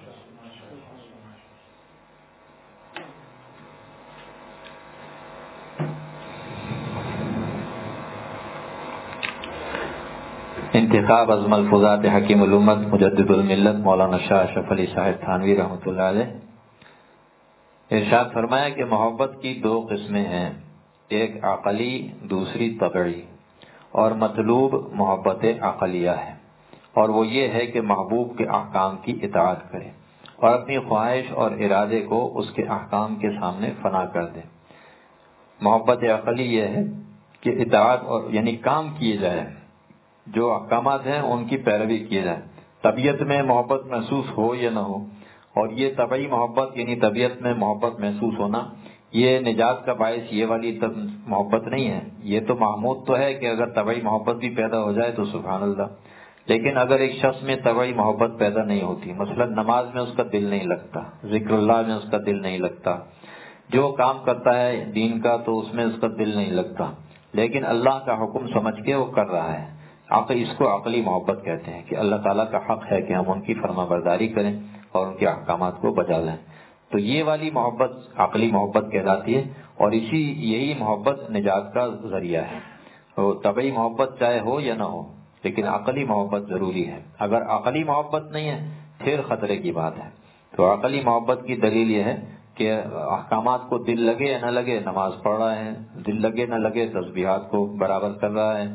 انتخاب از ملفوظات حکیم الامت مجدد الملت مولانا شاہ اشرف علی صاحب تھانوی رحمۃ اللہ علیہ. ارشاد فرمایا کہ محبت کی 2 قسمیں ہیں، ایک عقلی، دوسری طبعی. اور مطلوب محبت عقلیہ ہے، اور وہ یہ ہے کہ محبوب کے احکام کی اطاعت کرے اور اپنی خواہش اور ارادے کو اس کے احکام کے سامنے فنا کر دے. محبت عقلی یہ ہے کہ اطاعت اور یعنی کام کیے جائے، جو احکامات ہیں ان کی پیروی کی جائے، طبیعت میں محبت محسوس ہو یا نہ ہو. اور یہ طبعی محبت یعنی طبیعت میں محبت محسوس ہونا، یہ نجات کا باعث یہ والی محبت نہیں ہے. یہ تو محمود تو ہے کہ اگر طبعی محبت بھی پیدا ہو جائے تو سبحان اللہ، لیکن اگر ایک شخص میں طبعی محبت پیدا نہیں ہوتی، مثلا نماز میں اس کا دل نہیں لگتا، ذکر اللہ میں اس کا دل نہیں لگتا، جو کام کرتا ہے دین کا تو اس میں اس کا دل نہیں لگتا، لیکن اللہ کا حکم سمجھ کے وہ کر رہا ہے، اس کو عقلی محبت کہتے ہیں کہ اللہ تعالیٰ کا حق ہے کہ ہم ان کی فرما برداری کریں اور ان کے احکامات کو بجا لیں. تو یہ والی محبت عقلی محبت کہلاتی ہے، اور یہی محبت نجات کا ذریعہ ہے. تو طبعی محبت چاہے ہو یا نہ ہو، لیکن عقلی محبت ضروری ہے. اگر عقلی محبت نہیں ہے پھر خطرے کی بات ہے. تو عقلی محبت کی دلیل یہ ہے کہ احکامات کو دل لگے یا نہ لگے نماز پڑھ رہا ہے، دل لگے نہ لگے تسبیحات کو برابر کر رہا ہے،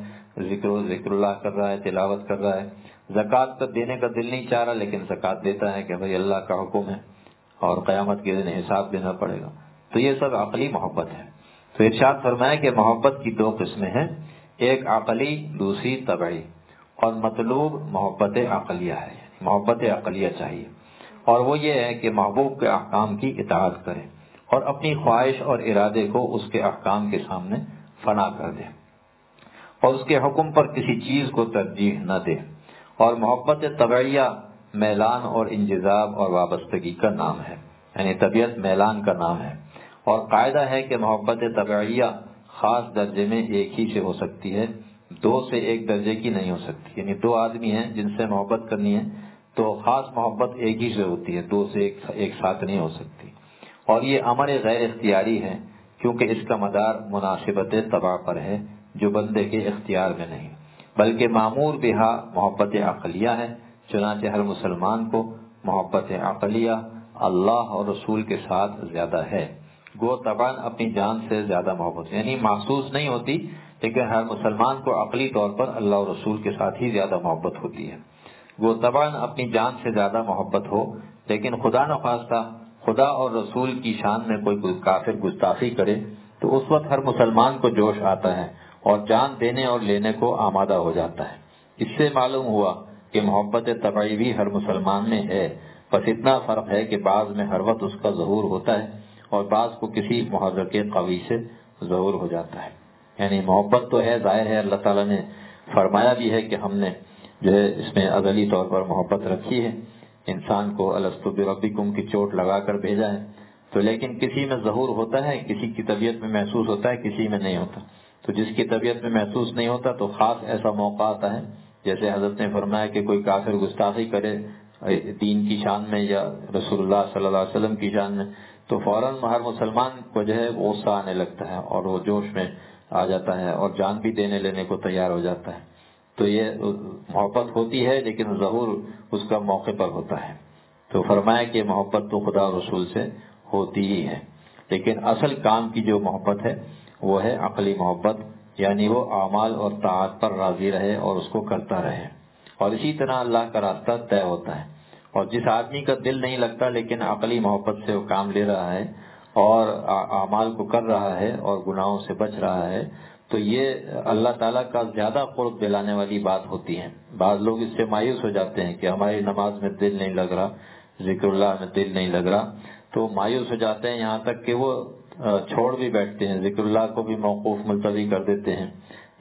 ذکر اللہ کر رہا ہے، تلاوت کر رہا ہے. زکوٰۃ کا دینے کا دل نہیں چاہ رہا لیکن زکوٰۃ دیتا ہے کہ بھئی اللہ کا حکم ہے اور قیامت کے دن حساب دینا پڑے گا. تو یہ سب عقلی محبت ہے. تو ارشاد فرمایا کہ محبت کی دو قسمیں ہیں، ایک عقلی دوسری طبعی، اور مطلوب محبت عقلیہ ہے، محبت عقلیہ چاہیے، اور وہ یہ ہے کہ محبوب کے احکام کی اطاعت کرے اور اپنی خواہش اور ارادے کو اس کے احکام کے سامنے فنا کر دے اور اس کے حکم پر کسی چیز کو ترجیح نہ دے. اور محبت طبعیہ میلان اور انجذاب اور وابستگی کا نام ہے، یعنی طبیعت میلان کا نام ہے. اور قاعدہ ہے کہ محبت طبعیہ خاص درجے میں ایک ہی سے ہو سکتی ہے، دو سے ایک درجے کی نہیں ہو سکتی. یعنی دو آدمی ہیں جن سے محبت کرنی ہے تو خاص محبت ایک ہی سے ہوتی ہے، دو سے ایک ساتھ نہیں ہو سکتی. اور یہ امر غیر اختیاری ہے کیونکہ اس کا مدار مناسبت طبع پر ہے جو بندے کے اختیار میں نہیں، بلکہ معمور بہا محبت عقلیہ ہے. چنانچہ ہر مسلمان کو محبت عقلیہ اللہ اور رسول کے ساتھ زیادہ ہے. گو طبعاً اپنی جان سے زیادہ محبت، یعنی محسوس نہیں ہوتی لیکن ہر مسلمان کو عقلی طور پر اللہ اور رسول کے ساتھ ہی زیادہ محبت ہوتی ہے. وہ طبعاً اپنی جان سے زیادہ محبت ہو، لیکن خدا نخواستہ خدا اور رسول کی شان میں کوئی کافر گستاخی کرے تو اس وقت ہر مسلمان کو جوش آتا ہے اور جان دینے اور لینے کو آمادہ ہو جاتا ہے. اس سے معلوم ہوا کہ محبت طبعی بھی ہر مسلمان میں ہے، بس اتنا فرق ہے کہ بعض میں ہر وقت اس کا ظہور ہوتا ہے اور بعض کو کسی محرک قوی سے ظہور ہو جاتا ہے. یعنی محبت تو ہے، ظاہر ہے، اللہ تعالیٰ نے فرمایا بھی ہے کہ ہم نے جو ہے اس میں ازلی طور پر محبت رکھی ہے، انسان کو الستو بربکم کی چوٹ لگا کر بھیجا ہے. تو لیکن کسی میں ظہور ہوتا ہے، کسی کی طبیعت میں محسوس ہوتا ہے، کسی میں نہیں ہوتا. تو جس کی طبیعت میں محسوس نہیں ہوتا تو خاص ایسا موقع آتا ہے، جیسے حضرت نے فرمایا کہ کوئی کافر گستاخی کرے دین کی شان میں یا رسول اللہ صلی اللہ علیہ وسلم کی شان میں تو فوراً ہر مسلمان کو جو ہے غصہ آنے لگتا ہے اور وہ جوش میں آ جاتا ہے اور جان بھی دینے لینے کو تیار ہو جاتا ہے. تو یہ محبت ہوتی ہے لیکن ظہور اس کا موقع پر ہوتا ہے. تو فرمایا کہ محبت تو خدا رسول سے ہوتی ہی ہے، لیکن اصل کام کی جو محبت ہے وہ ہے عقلی محبت، یعنی وہ اعمال اور طاعت پر راضی رہے اور اس کو کرتا رہے. اور اسی طرح اللہ کا راستہ طے ہوتا ہے. اور جس آدمی کا دل نہیں لگتا لیکن عقلی محبت سے وہ کام لے رہا ہے اور اعمال کو کر رہا ہے اور گناہوں سے بچ رہا ہے تو یہ اللہ تعالیٰ کا زیادہ قرب دلانے والی بات ہوتی ہے. بعض لوگ اس سے مایوس ہو جاتے ہیں کہ ہماری نماز میں دل نہیں لگ رہا، ذکر اللہ میں دل نہیں لگ رہا، تو مایوس ہو جاتے ہیں، یہاں تک کہ وہ چھوڑ بھی بیٹھتے ہیں، ذکر اللہ کو بھی موقوف ملتوی کر دیتے ہیں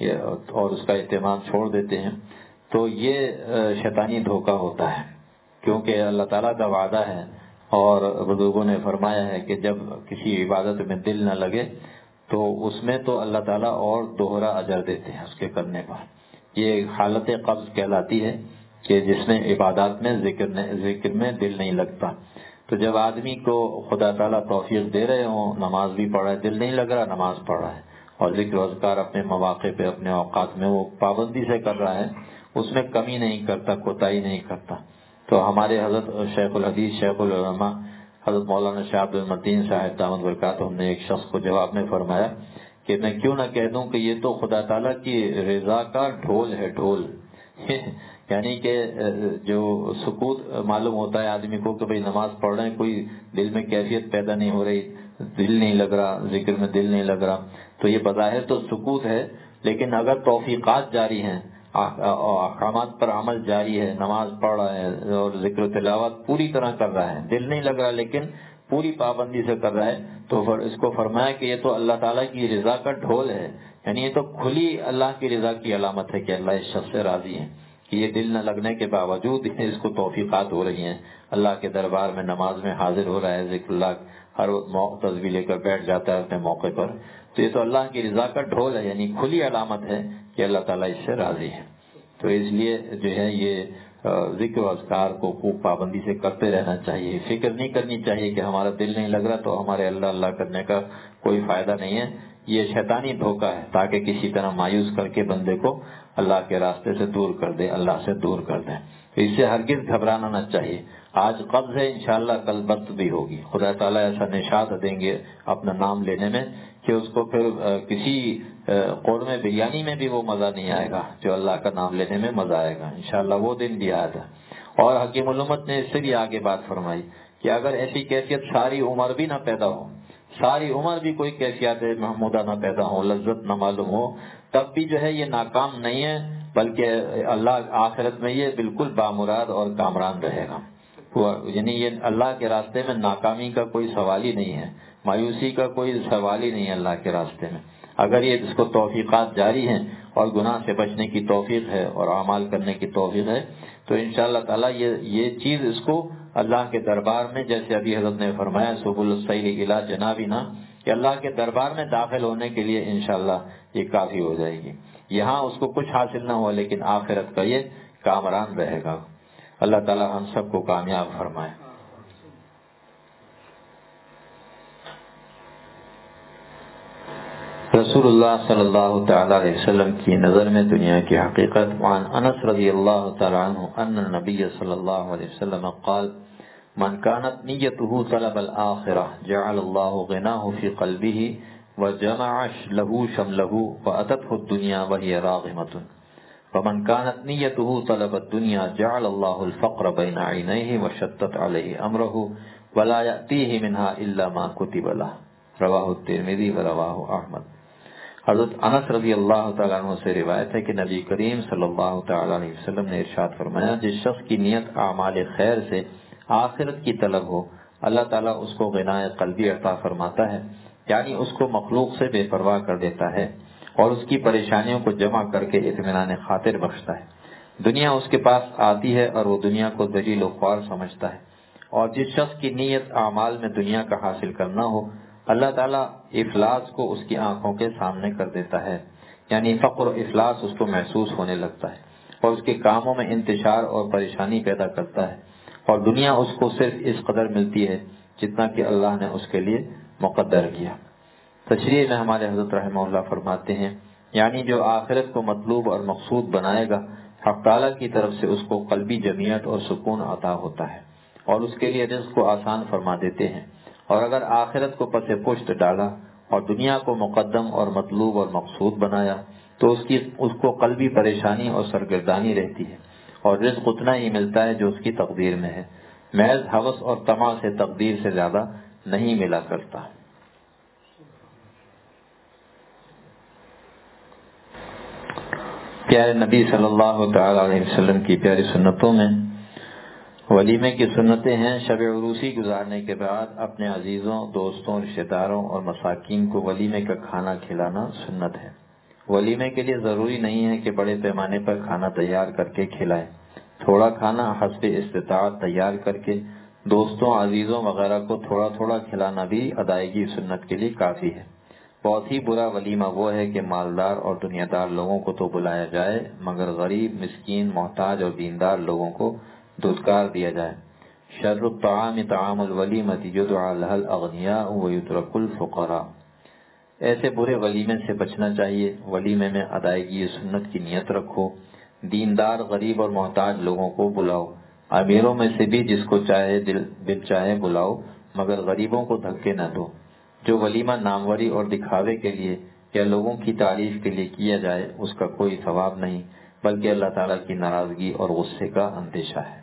اور اس کا اہتمام چھوڑ دیتے ہیں. تو یہ شیطانی دھوکہ ہوتا ہے، کیونکہ اللہ تعالیٰ کا وعدہ ہے اور بزرگوں نے فرمایا ہے کہ جب کسی عبادت میں دل نہ لگے تو اس میں تو اللہ تعالیٰ اور دوہرا اجر دیتے ہیں اس کے کرنے پر. یہ حالت قبض کہلاتی ہے کہ جس میں عبادات میں ذکر میں دل نہیں لگتا. تو جب آدمی کو خدا تعالیٰ توفیق دے رہے ہوں، نماز بھی پڑھ رہا ہے، دل نہیں لگ رہا، نماز پڑھ رہا ہے اور ذکر و اذکار اپنے مواقع پہ اپنے اوقات میں وہ پابندی سے کر رہا ہے، اس میں کمی نہیں کرتا، کوتاہی نہیں کرتا. تو ہمارے حضرت شیخ الحدیث شیخ العلماء حضرت مولانا شاہ عبد المتین صاحب دامت برکاتہ نے ایک شخص کو جواب میں فرمایا کہ میں کیوں نہ کہہ دوں کہ یہ تو خدا تعالیٰ کی رضا کا ڈھول ہے، ڈھول یعنی کہ جو سکوت معلوم ہوتا ہے آدمی کو کہ بھئی نماز پڑھ رہے ہیں، کوئی دل میں کیفیت پیدا نہیں ہو رہی، دل نہیں لگ رہا، ذکر میں دل نہیں لگ رہا، تو یہ بظاہر تو سکوت ہے، لیکن اگر توفیقات جاری ہیں، احکامات پر عمل جاری ہے، نماز پڑھ رہا ہے اور ذکر و تلاوت پوری طرح کر رہا ہے، دل نہیں لگ رہا لیکن پوری پابندی سے کر رہا ہے، تو اس کو فرمایا کہ یہ تو اللہ تعالیٰ کی رضا کا ڈھول ہے. یعنی یہ تو کھلی اللہ کی رضا کی علامت ہے کہ اللہ اس شخص سے راضی ہے. کہ یہ دل نہ لگنے کے باوجود اس کو توفیقات ہو رہی ہیں، اللہ کے دربار میں نماز میں حاضر ہو رہا ہے، ذکر اللہ ہر تسبیح لے کر بیٹھ جاتا ہے اپنے موقع پر، تو یہ تو اللہ کی رضا کا ڈھول ہے، یعنی کھلی علامت ہے کہ اللہ تعالیٰ اس سے راضی ہے۔ تو اس لیے جو ہے یہ ذکر و اذکار کو خوب پابندی سے کرتے رہنا چاہیے، فکر نہیں کرنی چاہیے کہ ہمارا دل نہیں لگ رہا تو ہمارے اللہ اللہ کرنے کا کوئی فائدہ نہیں ہے، یہ شیطانی دھوکہ ہے تاکہ کسی طرح مایوس کر کے بندے کو اللہ کے راستے سے دور کر دے، اللہ سے دور کر دے۔ تو اس سے ہرگز گھبرانا نہ چاہیے، آج قبض ہے انشاءاللہ کل بست بھی ہوگی، خدا تعالیٰ ایسا نشاط دیں گے اپنا نام لینے میں کہ اس کو پھر کسی قورمہ بریانی میں بھی وہ مزہ نہیں آئے گا جو اللہ کا نام لینے میں مزہ آئے گا، انشاءاللہ وہ دن بھی آیا تھا۔ اور حکیم الامت نے اس سے بھی آگے بات فرمائی کہ اگر ایسی کیفیت ساری عمر بھی نہ پیدا ہو، ساری عمر بھی کوئی کیفیت محمودہ نہ پیدا ہو، لذت نہ معلوم ہو، تب بھی جو ہے یہ ناکام نہیں ہے، بلکہ اللہ آخرت میں یہ بالکل بامراد اور کامران رہے گا، یعنی یہ اللہ کے راستے میں ناکامی کا کوئی سوال ہی نہیں ہے، مایوسی کا کوئی سوال ہی نہیں ہے اللہ کے راستے میں۔ اگر یہ اس کو توفیقات جاری ہیں اور گناہ سے بچنے کی توفیق ہے اور اعمال کرنے کی توفیق ہے تو انشاءاللہ تعالیٰ یہ چیز اس کو اللہ کے دربار میں، جیسے ابھی حضرت نے فرمایا سبل السیل الی جنابنا، کہ اللہ کے دربار میں داخل ہونے کے لیے انشاءاللہ یہ کافی ہو جائے گی۔ یہاں اس کو کچھ حاصل نہ ہوا لیکن آخرت کا یہ کامران رہے گا۔ اللہ تعالیٰ ہم سب کو کامیاب فرمائے۔ رسول اللہ صلی اللہ تعالی علیہ وسلم کی نظر میں دنیا کی حقیقت۔ وعن انس رضی اللہ تعالی عنہ ان النبی صلی اللہ علیہ وسلم قال من كانت نیته طلب الآخرة جعل الله غناه في قلبه وجمع له شمله وأتته الدنيا وهي راغمة ومن كانت نیته طلب الدنيا جعل الله الفقر بين عينيه وشتت عليه أمره ولا يأتيه منها إلا ما كتب له۔ رواہ الترمذی ورواہ احمد۔ حضرت انس رضی اللہ تعالیٰ عنہ سے روایت ہے کہ نبی کریم صلی اللہ تعالیٰ علیہ وسلم نے ارشاد فرمایا جس شخص کی نیت اعمال خیر سے آخرت کی طلب ہو اللہ تعالیٰ اس کو غنائے قلبی عطا فرماتا ہے، یعنی اس کو مخلوق سے بے پرواہ کر دیتا ہے اور اس کی پریشانیوں کو جمع کر کے اطمینان خاطر بخشتا ہے۔ دنیا اس کے پاس آتی ہے اور وہ دنیا کو ذلیل و خوار سمجھتا ہے، اور جس شخص کی نیت اعمال میں دنیا کا حاصل کرنا ہو اللہ تعالیٰ افلاس کو اس کی آنکھوں کے سامنے کر دیتا ہے، یعنی فقر و افلاس اس کو محسوس ہونے لگتا ہے اور اس کے کاموں میں انتشار اور پریشانی پیدا کرتا ہے، اور دنیا اس کو صرف اس قدر ملتی ہے جتنا کہ اللہ نے اس کے لیے مقدر کیا۔ تشریح میں ہمارے حضرت رحمہ اللہ فرماتے ہیں یعنی جو آخرت کو مطلوب اور مقصود بنائے گا حق تعالیٰ کی طرف سے اس کو قلبی جمعیت اور سکون عطا ہوتا ہے اور اس کے لیے رزق کو آسان فرما دیتے ہیں، اور اگر آخرت کو پس پشت ڈالا اور دنیا کو مقدم اور مطلوب اور مقصود بنایا تو اس کو قلبی پریشانی اور سرگردانی رہتی ہے اور رزق اتنا ہی ملتا ہے جو اس کی تقدیر میں ہے، محض ہوس اور طمع سے تقدیر سے زیادہ نہیں ملا کرتا۔ پیارے نبی صلی اللہ تعالی علیہ وسلم کی پیاری سنتوں میں ولیمے کی سنتیں ہیں۔ شب عروسی گزارنے کے بعد اپنے عزیزوں، دوستوں، رشتہ داروں اور مساکین کو ولیمے کا کھانا کھلانا سنت ہے۔ ولیمے کے لیے ضروری نہیں ہے کہ بڑے پیمانے پر کھانا تیار کر کے کھلائیں، تھوڑا کھانا حسب استطاعت تیار کر کے دوستوں، عزیزوں وغیرہ کو تھوڑا تھوڑا کھلانا بھی ادائیگی سنت کے لیے کافی ہے۔ بہت ہی برا ولیمہ وہ ہے کہ مالدار اور دنیا دار لوگوں کو تو بلایا جائے مگر غریب، مسکین، محتاج اور دیندار لوگوں کو دھتکار دیا جائے۔ شر الطعام طعام الولیمۃ یدعى لها الاغنیاء ویترک الفقراء۔ ایسے برے ولیمے سے بچنا چاہیے۔ ولیمے میں ادائیگی سنت کی نیت رکھو، دیندار، غریب اور محتاج لوگوں کو بلاؤ، امیروں میں سے بھی جس کو چاہے دل چاہے بلاؤ مگر غریبوں کو دھکے نہ دو۔ جو ولیمہ ناموری اور دکھاوے کے لیے یا لوگوں کی تعریف کے لیے کیا جائے اس کا کوئی ثواب نہیں بلکہ اللہ تعالیٰ کی ناراضگی اور غصے کا اندیشہ ہے۔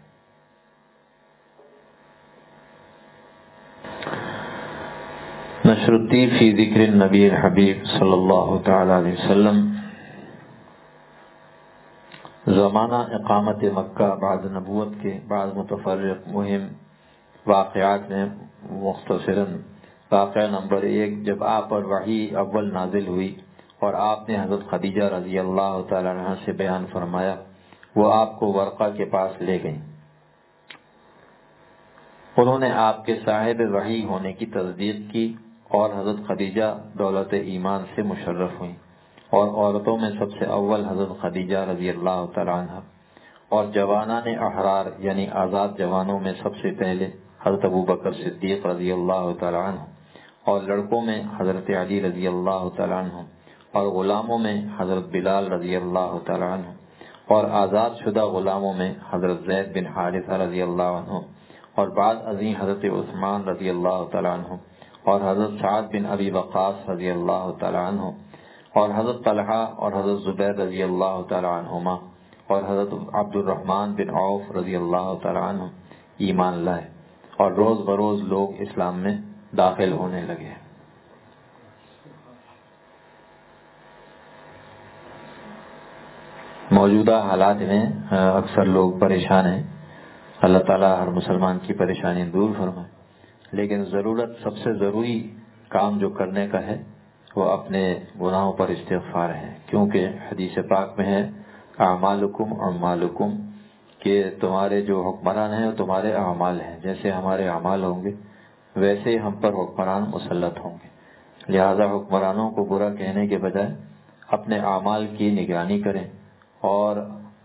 نشر الطیب فی ذکر النبی الحبیب صلی اللہ تعالی علیہ وسلم۔ زمانہ اقامت مکہ بعد نبوت کے بعض متفرق مہم واقعات میں مختصراً واقعہ نمبر 1، جب آپ پر وحی اول نازل ہوئی اور آپ نے حضرت خدیجہ رضی اللہ تعالی عنہ سے بیان فرمایا وہ آپ کو ورقہ کے پاس لے گئیں۔ انہوں نے آپ کے صاحب وحی ہونے کی تصدیق کی اور حضرت خدیجہ دولت ایمان سے مشرف ہوئیں، اور عورتوں میں سب سے اول حضرت خدیجہ رضی اللہ تعالیٰ عنہ، اور جوانان احرار یعنی آزاد جوانوں میں سب سے پہلے حضرت ابوبکر صدیق رضی اللہ تعالیٰ عنہ، اور لڑکوں میں حضرت علی رضی اللہ تعالیٰ عنہ، اور غلاموں میں حضرت بلال رضی اللہ تعالیٰ عنہ، اور آزاد شدہ غلاموں میں حضرت زید بن حارثہ رضی اللہ عنہ، اور بعد ازیں حضرت عثمان رضی اللہ تعالیٰ عنہ، اور حضرت سعد بن ابی وقاص رضی اللہ تعالیٰ عنہ، اور حضرت طلحہ اور حضرت زبیر رضی اللہ تعالیٰ عنہما، اور حضرت عبد الرحمن بن عوف رضی اللہ تعالیٰ عنہ ایمان لائے، اور روز بروز لوگ اسلام میں داخل ہونے لگے۔ موجودہ حالات میں اکثر لوگ پریشان ہیں، اللہ تعالیٰ ہر مسلمان کی پریشانی دور فرمائے، لیکن ضرورت سب سے ضروری کام جو کرنے کا ہے وہ اپنے گناہوں پر استغفار ہے، کیونکہ حدیث پاک میں ہے اعمالکم اعمالکم، کہ تمہارے جو حکمران ہیں وہ تمہارے اعمال ہیں، جیسے ہمارے اعمال ہوں گے ویسے ہم پر حکمران مسلط ہوں گے، لہذا حکمرانوں کو برا کہنے کے بجائے اپنے اعمال کی نگرانی کریں۔ اور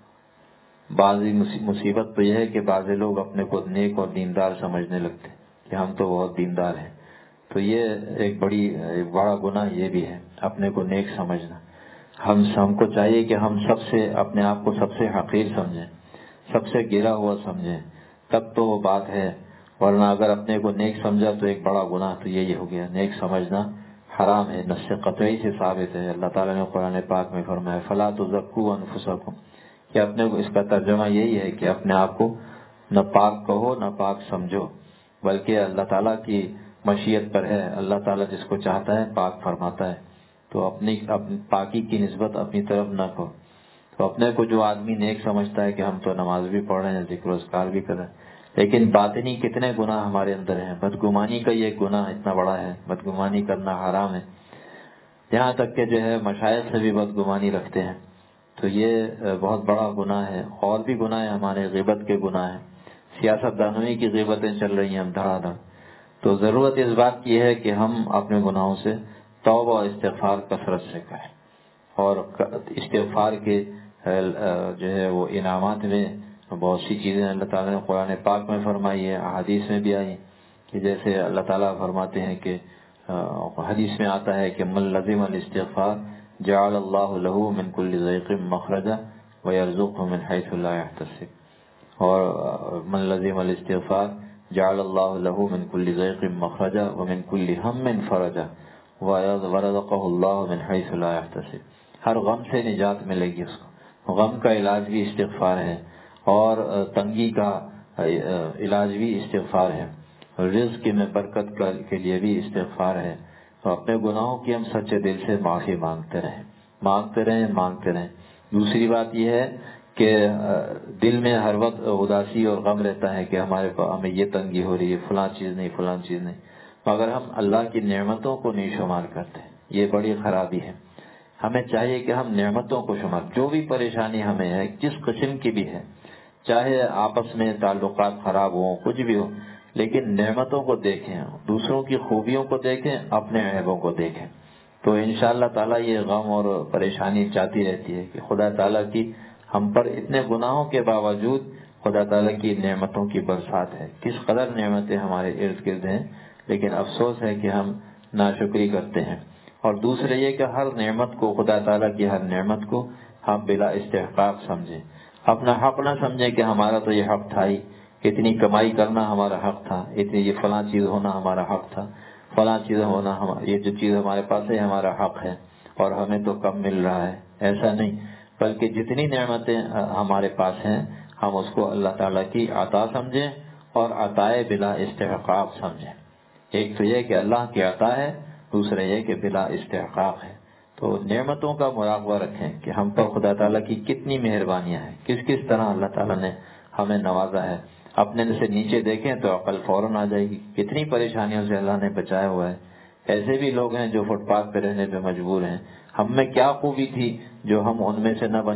بعضی مصیبت تو یہ ہے کہ بعض لوگ اپنے کو نیک اور دیندار سمجھنے لگتے کہ ہم تو بہت دیندار ہیں، تو یہ ایک بڑا گناہ یہ بھی ہے، اپنے کو نیک سمجھنا۔ ہم کو چاہیے کہ ہم سب سے اپنے آپ کو سب سے حقیر سمجھیں، سب سے گرا ہوا سمجھیں، تب تو وہ بات ہے، ورنہ اگر اپنے کو نیک سمجھا تو ایک بڑا گناہ تو یہی ہو گیا۔ نیک سمجھنا حرام ہے، نص قطعی سے ثابت ہے، اللہ تعالیٰ نے قرآن پاک میں فرمایا فلا تزکوا انفسکم، کہ اپنے کو، اس کا ترجمہ یہی ہے کہ اپنے آپ کو نہ پاک کہو نہ پاک سمجھو، بلکہ اللہ تعالیٰ کی مشیت پر ہے، اللہ تعالیٰ جس کو چاہتا ہے پاک فرماتا ہے، تو اپنی پاکی کی نسبت اپنی طرف نہ کرو۔ تو اپنے کو جو آدمی نیک سمجھتا ہے کہ ہم تو نماز بھی پڑھ رہے ہیں، ذکر و اذکار بھی کر رہے ہیں، لیکن باطنی کتنے گناہ ہمارے اندر ہیں۔ بدگمانی کا یہ گناہ اتنا بڑا ہے، بدگمانی کرنا حرام ہے، یہاں تک کہ جو ہے مشائخ سے بھی بدگمانی رکھتے ہیں، تو یہ بہت بڑا گناہ ہے۔ اور بھی گناہ ہیں ہمارے، غیبت کے گناہ ہیں، سیاست دانوی کی غیبتیں چل رہی ہیں ہم دھڑا دھڑ۔ تو ضرورت اس بات کی ہے کہ ہم اپنے گناہوں سے توبہ و استغفار کثرت سے کریں، اور استغفار کے جو ہے وہ انعامات میں بہت سی چیزیں اللہ تعالیٰ نے قرآن پاک میں فرمائی ہے، احادیث میں بھی آئی، کہ جیسے اللہ تعالیٰ فرماتے ہیں کہ حدیث میں آتا ہے کہ من لزم الاستغفار جعل اللہ له من كل ضيق مخرجا ويرزقه من حيث لا يحتسب، اور من لزم الاستغفار جعل اللہ له من كل ضيق مخرجا ومن كل هم فرجا ورزقه اللہ من حيث لا يحتسب، ہر غم سے نجات ملے گی اس کو، غم کا علاج بھی استغفار ہے، اور تنگی کا علاج بھی استغفار ہے، رزق میں برکت کے لیے بھی استغفار ہے۔ تو اپنے گناہوں کی ہم سچے دل سے معافی مانگتے رہیں۔ دوسری بات یہ ہے کہ دل میں ہر وقت اداسی اور غم رہتا ہے کہ ہمیں یہ تنگی ہو رہی ہے، فلاں چیز نہیں، مگر ہم اللہ کی نعمتوں کو نہیں شمار کرتے، یہ بڑی خرابی ہے۔ ہمیں چاہیے کہ ہم نعمتوں کو شمار، جو بھی پریشانی ہمیں ہے جس قسم کی بھی ہے، چاہے آپس میں تعلقات خراب ہوں، کچھ بھی ہو، لیکن نعمتوں کو دیکھیں، دوسروں کی خوبیوں کو دیکھیں، اپنے عیبوں کو دیکھیں، تو انشاءاللہ تعالیٰ یہ غم اور پریشانی چاہتی رہتی ہے کہ خدا تعالیٰ کی ہم پر اتنے گناہوں کے باوجود خدا تعالیٰ کی نعمتوں کی برسات ہے، کس قدر نعمتیں ہمارے ارد گرد ہیں، لیکن افسوس ہے کہ ہم ناشکری کرتے ہیں۔ اور دوسرے یہ کہ ہر نعمت کو، خدا تعالیٰ کی ہر نعمت کو ہم بلا استحقاق سمجھیں، اپنا حق نہ سمجھیں کہ ہمارا تو یہ حق تھا ہی، اتنی کمائی کرنا ہمارا حق تھا، اتنی یہ فلاں چیز ہونا ہمارا حق تھا، فلاں چیز ہونا یہ جو چیز ہمارے پاس ہے ہمارا حق ہے، اور ہمیں تو کم مل رہا ہے، ایسا نہیں، بلکہ جتنی نعمتیں ہمارے پاس ہیں ہم اس کو اللہ تعالیٰ کی عطا سمجھیں، اور عطائے بلا استحقاق سمجھیں۔ ایک تو یہ کہ اللہ کی عطا ہے، دوسرا یہ کہ بلا استحقاق ہے۔ تو نعمتوں کا مراقبہ رکھیں کہ ہم پر خدا تعالیٰ کی کتنی مہربانیاں ہیں، کس طرح اللہ تعالیٰ نے ہمیں نوازا ہے۔ اپنے سے نیچے دیکھیں تو عقل فوراً آ جائے گی، کتنی پریشانیوں سے اللہ نے بچایا ہوا ہے۔ ایسے بھی لوگ ہیں جو فٹ پاتھ پہ رہنے پہ مجبور ہیں، ہم میں کیا خوبی تھی جو ہم ان میں سے نہ بنے؟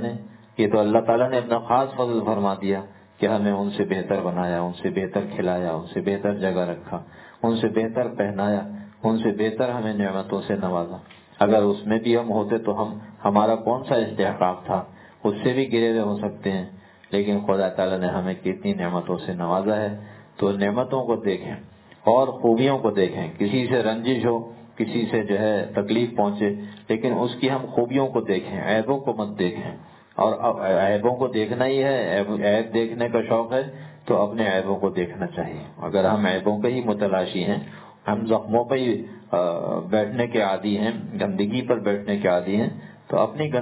یہ تو اللہ تعالیٰ نے اپنا خاص فضل فرما دیا کہ ہمیں ان سے بہتر بنایا، ان سے بہتر کھلایا، ان سے بہتر جگہ رکھا، ان سے بہتر پہنایا، ان سے بہتر ہمیں نعمتوں سے نوازا۔ اگر اس میں بھی ہم ہوتے تو ہمارا کون سا استحقاق تھا؟ اس سے بھی گرے ہوئے ہو سکتے ہیں، لیکن خدا تعالیٰ نے ہمیں کتنی نعمتوں سے نوازا ہے۔ تو نعمتوں کو دیکھیں اور خوبیوں کو دیکھیں، کسی سے رنجش ہو، کسی سے جو ہے تکلیف پہنچے، لیکن اس کی ہم خوبیوں کو دیکھیں، عیبوں کو مت دیکھیں۔ اور عیبوں کو دیکھنا ہی ہے، عیب دیکھنے کا شوق ہے تو اپنے عیبوں کو دیکھنا چاہیے۔ اگر ہم عیبوں کے ہی متلاشی ہیں، ہم زخموں پہ ہی بیٹھنے کے عادی ہیں، گندگی پر بیٹھنے کے عادی ہیں، تو اپنی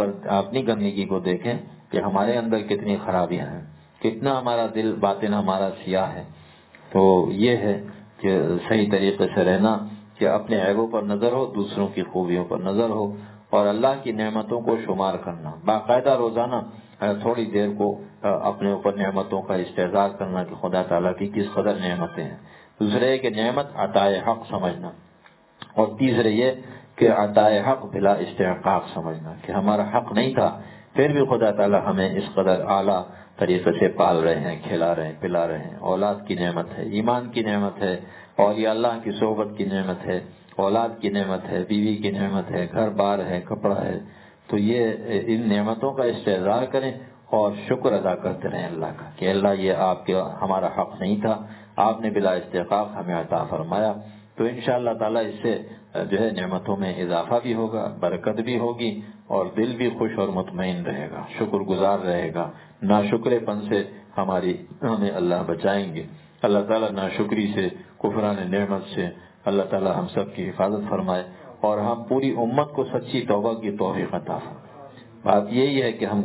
گندگی کو دیکھیں کہ ہمارے اندر کتنی خرابیاں ہیں، کتنا ہمارا دل باطن ہمارا سیاہ ہے۔ تو یہ ہے کہ صحیح طریقے سے رہنا، کہ اپنے عیبوں پر نظر ہو، دوسروں کی خوبیوں پر نظر ہو، اور اللہ کی نعمتوں کو شمار کرنا، باقاعدہ روزانہ تھوڑی دیر کو اپنے اوپر نعمتوں کا استحضار کرنا کہ خدا تعالیٰ کی کس قدر نعمتیں ہیں۔ دوسرے کہ نعمت عطائے حق سمجھنا، اور تیسرے یہ کہ عطائے حق بلا استحقاق سمجھنا، کہ ہمارا حق نہیں تھا پھر بھی خدا تعالیٰ ہمیں اس قدر اعلیٰ طریقے سے پال رہے ہیں، کھلا رہے ہیں، پلا رہے ہیں۔ اولاد کی نعمت ہے، ایمان کی نعمت ہے، اولیاء اللہ کی صحبت کی نعمت ہے، اولاد کی نعمت ہے، بیوی کی نعمت ہے، گھر بار ہے، کپڑا ہے۔ تو یہ ان نعمتوں کا استحضار کریں اور شکر ادا کرتے رہیں اللہ کا، کہ اللہ یہ آپ کے ہمارا حق نہیں تھا، آپ نے بلا استحقاق ہمیں عطا فرمایا۔ تو انشاءاللہ تعالیٰ اس سے جو ہے نعمتوں میں اضافہ بھی ہوگا، برکت بھی ہوگی، اور دل بھی خوش اور مطمئن رہے گا، شکر گزار رہے گا۔ ناشکرے پن سے ہمیں اللہ بچائیں گے۔ اللہ تعالیٰ ناشکری سے، کفران نعمت سے اللہ تعالیٰ ہم سب کی حفاظت فرمائے، اور ہم پوری امت کو سچی توبہ کی توفیق عطا فرمائے۔ بات یہی ہے کہ ہم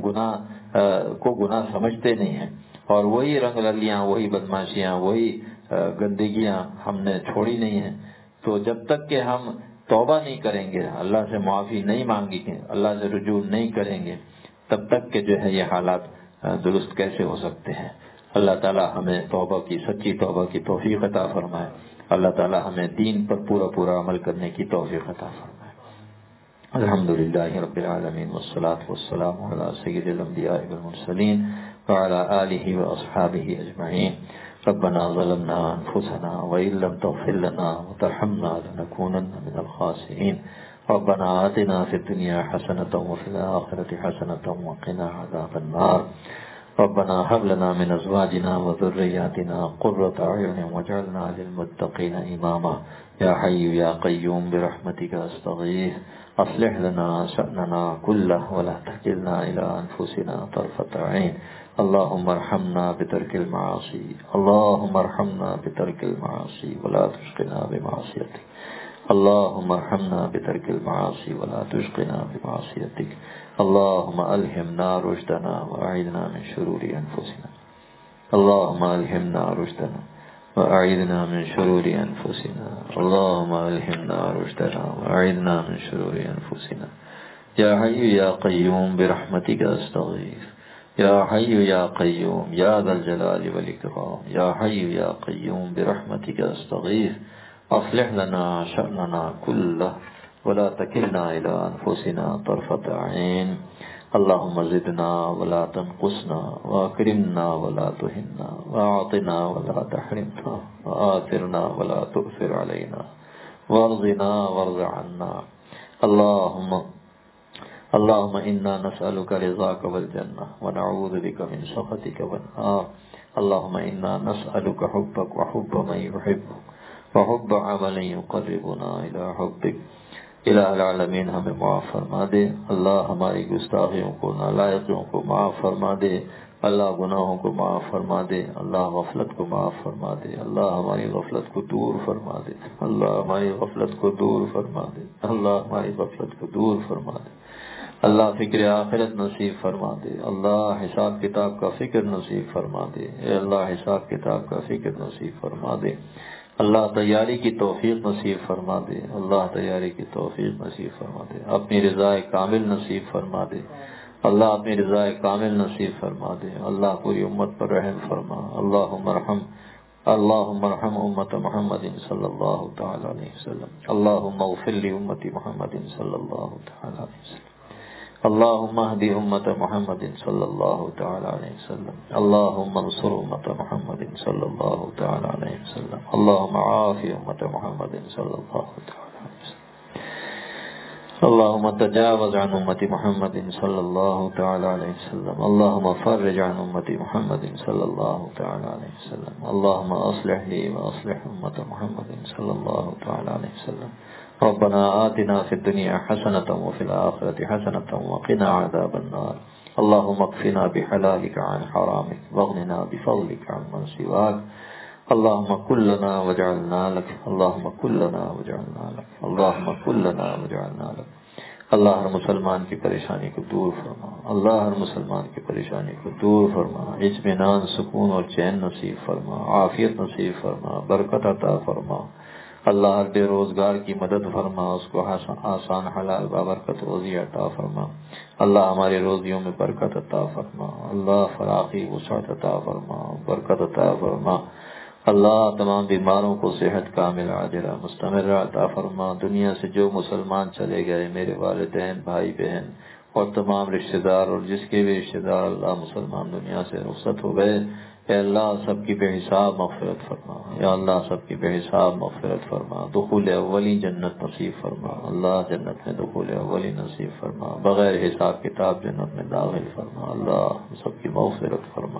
گناہ سمجھتے نہیں ہیں، اور وہی رنگ رلیاں، وہی بدماشیاں، وہی گندگیاں ہم نے چھوڑی نہیں ہیں۔ تو جب تک کہ ہم توبہ نہیں کریں گے، اللہ سے معافی نہیں مانگیں گے، اللہ سے رجوع نہیں کریں گے، تب تک کہ جو ہے یہ حالات درست کیسے ہو سکتے ہیں۔ اللہ تعالیٰ ہمیں توبہ کی، سچی توبہ کی توفیق عطا فرمائے۔ اللہ تعالیٰ ہمیں دین پر پورا عمل کرنے کی توفیق عطا فرمائے۔ الحمدللہ رب العالمین، والصلاة والسلام علی سید الانبیاء والمرسلین وعلی آلہ واصحابہ اجمعین۔ ربنا ظلمنا انفسنا وإن لم تغفر لنا وترحمنا لنكونن من الخاسرین۔ ربنا آتنا فی الدنیا حسنة وفی الآخرة حسنة وقنا عذاب النار۔ ربنا هب لنا من ازواجنا وذرياتنا قرة اعين واجعلنا للمتقين اماما۔ یا حی یا قیوم برحمتك استغیث، اصلح لنا شأننا كله ولا تکلنا الى انفسنا طرفة عین۔ اللهم ارحمنا بترك المعاصي، اللهم ارحمنا بترك المعاصي ولا تشقنا بمعصيتك، اللهم ارحمنا بترك المعاصي ولا تشقنا بمعصيتك، اللهم ألهمنا رشدنا وأعذنا من شرور أنفسنا، اللهم ألهمنا رشدنا وأعذنا من شرور أنفسنا، اللهم ألهمنا رشدنا وأعذنا من شرور أنفسنا۔ یا حی یا قیوم برحمتك استغیث، یا حی یا قیوم یا ذا الجلال والإکرام، یا حی یا قیوم برحمتك استغیث، اصلح لنا شأننا كله ولا تکلنا إلى أنفسنا طرفة عین۔ اللهم زدنا ولا تنقصنا، واكرمنا ولا تهنا، واعطنا ولا تحرمنا، وآثرنا ولا تؤثر علينا، وارضنا وارض عنا۔ اللهم إنا نسألك رضاك والجنة، ونعوذ بك من سخطك والنار۔ اللهم إنا نسألك حبك وحب من يحبك، وحب عمل يقربنا إلى حبك۔ الہ العالمین ہمیں معاف فرما دے، اللہ ہماری گستاخیوں کو، نالائقیوں کو معاف فرما دے، اللہ گناہوں کو معاف فرما دے، اللہ غفلت کو معاف فرما دے، اللہ ہماری غفلت کو دور فرما دے، اللہ ہماری غفلت کو دور فرما دے، اللہ ہماری غفلت کو دور فرما دے، اللہ فکر آخرت نصیب فرما دے، اللہ حساب کتاب کا فکر نصیب فرما دے، اے اللہ حساب کتاب کا فکر نصیب فرما دے، اللہ تیاری کی توفیق نصیب فرما دے، اللہ تیاری کی توفیق نصیب فرما دے، اپنی رضا کامل نصیب فرما دے، اللہ اپنی رضا کامل نصیب فرما دے، اللہ پوری امت پر رحم فرما۔ اللہم ارحم امت محمد صلی اللہ تعالی علیہ وسلم، اللہم اغفر لی امت محمد صلی اللہ تعالی علیہ وسلم، اللهم اهد أمة محمد صلى الله تعالى عليه وسلم. اللهم انصر أمة محمد صلى الله تعالى عليه وسلم. اللهم عاف أمة محمد صلى الله تعالى عليه وسلم. اللهم تجاوز عن أمة محمد صلى الله تعالى عليه وسلم. اللهم فرج عن أمة محمد صلى الله تعالى عليه وسلم. اللهم أصلح لي وأصلح أمة محمد صلى الله تعالى عليه وسلم. ربنا آتنا في الدنيا حسنة وفي الآخرة حسنة وقنا عذاب النار. اللهم اكفنا بحلالك عن حرامك واغننا بفضلك عمن سواك. اللهم كلنا وجعلنا لك. اللهم كلنا وجعلنا لك. اللهم كلنا وجعلنا لك. اللہ ہر مسلمان کی پریشانی کو دور فرما. اللہ ہر مسلمان کی پریشانی کو دور فرما. اطمینان، سکون اور چین نصیب فرما. عافیت نصیب فرما. برکت عطا فرما. اللہ ہر بے روزگار کی مدد فرما. اس کو آسان حلال بابرکت روزی عطا فرما. اللہ ہماری روزیوں میں برکت عطا فرما. اللہ فراخی وسعت عطا فرما. برکت عطا فرما. اللہ تمام بیماروں کو صحت کامل عاجلہ مستمر عطا فرما. دنیا سے جو مسلمان چلے گئے، میرے والدین، بھائی بہن اور تمام رشتہ دار اور جس کے بھی رشتہ دار اللہ مسلمان دنیا سے رخصت ہو گئے، اے اللہ سب کی بے حساب مغفرت فرما. یا اللہ سب کی بے حساب مغفرت فرما. دخول اولی جنت نصیب فرما. اللہ جنت میں دخول اولی نصیب فرما. بغیر حساب کتاب جنت میں داخل فرما. اللہ سب کی مغفرت فرما.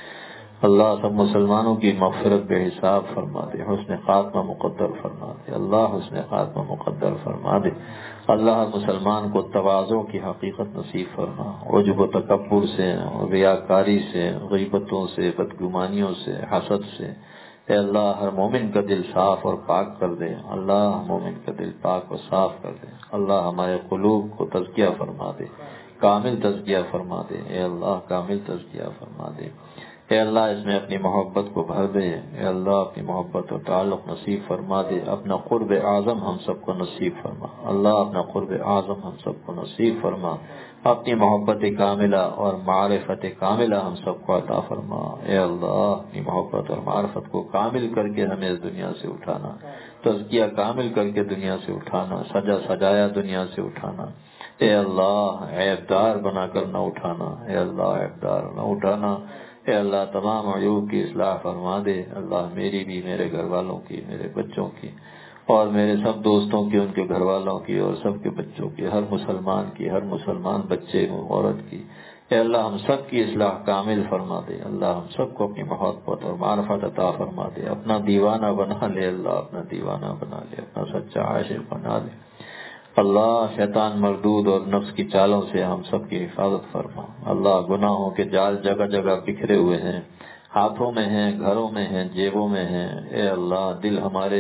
اللہ سب مسلمانوں کی مغفرت بے حساب فرما دے. حسن خاتمہ مقدر فرما دے. اللہ حسن خاتمہ مقدر فرما دے. اللہ مسلمان کو تواضع کی حقیقت نصیب فرما. عجب و تکبر سے، ریاکاری سے، غیبتوں سے، بدگمانیوں سے، حسد سے اے اللہ ہر مومن کا دل صاف اور پاک کر دے. اللہ مومن کا دل پاک اور صاف کر دے. اللہ ہمارے قلوب کو تزکیہ فرما دے. کامل تزکیہ فرما دے. اے اللہ کامل تزکیہ فرما دے. اے اللہ اس میں اپنی محبت کو بھر دے. اے اللہ اپنی محبت و تعلق نصیب فرما دے. اپنا قرب اعظم ہم سب کو نصیب فرما. اللہ اپنا قرب اعظم ہم سب کو نصیب فرما. اپنی محبت کاملہ اور معرفت کاملہ ہم سب کو عطا فرما. اے اللہ اپنی محبت اور معرفت کو کامل کر کے ہمیں اس دنیا سے اٹھانا. تزکیہ کامل کر کے دنیا سے اٹھانا. سجا سجایا دنیا سے اٹھانا. اے اللہ عیبدار بنا کر نہ اٹھانا. اے اللہ عیبدار نہ اٹھانا. اے اللہ تمام عیوب کی اصلاح فرما دے. اللہ میری بھی، میرے گھر والوں کی، میرے بچوں کی اور میرے سب دوستوں کی، ان کے گھر والوں کی اور سب کے بچوں کی، ہر مسلمان کی، ہر مسلمان بچے عورت کی. اے اللہ ہم سب کی اصلاح کامل فرما دے. اللہ ہم سب کو اپنی محبت اور معرفت عطا فرما دے. اپنا دیوانہ بنا لے. اللہ اپنا دیوانہ بنا لے. اپنا سچا عاشق بنا لے. اللہ شیطان مردود اور نفس کی چالوں سے ہم سب کی حفاظت فرما. اللہ گناہوں کے جال جگہ جگہ بکھرے ہوئے ہیں، ہاتھوں میں ہیں، گھروں میں ہیں، جیبوں میں ہیں. اے اللہ دل ہمارے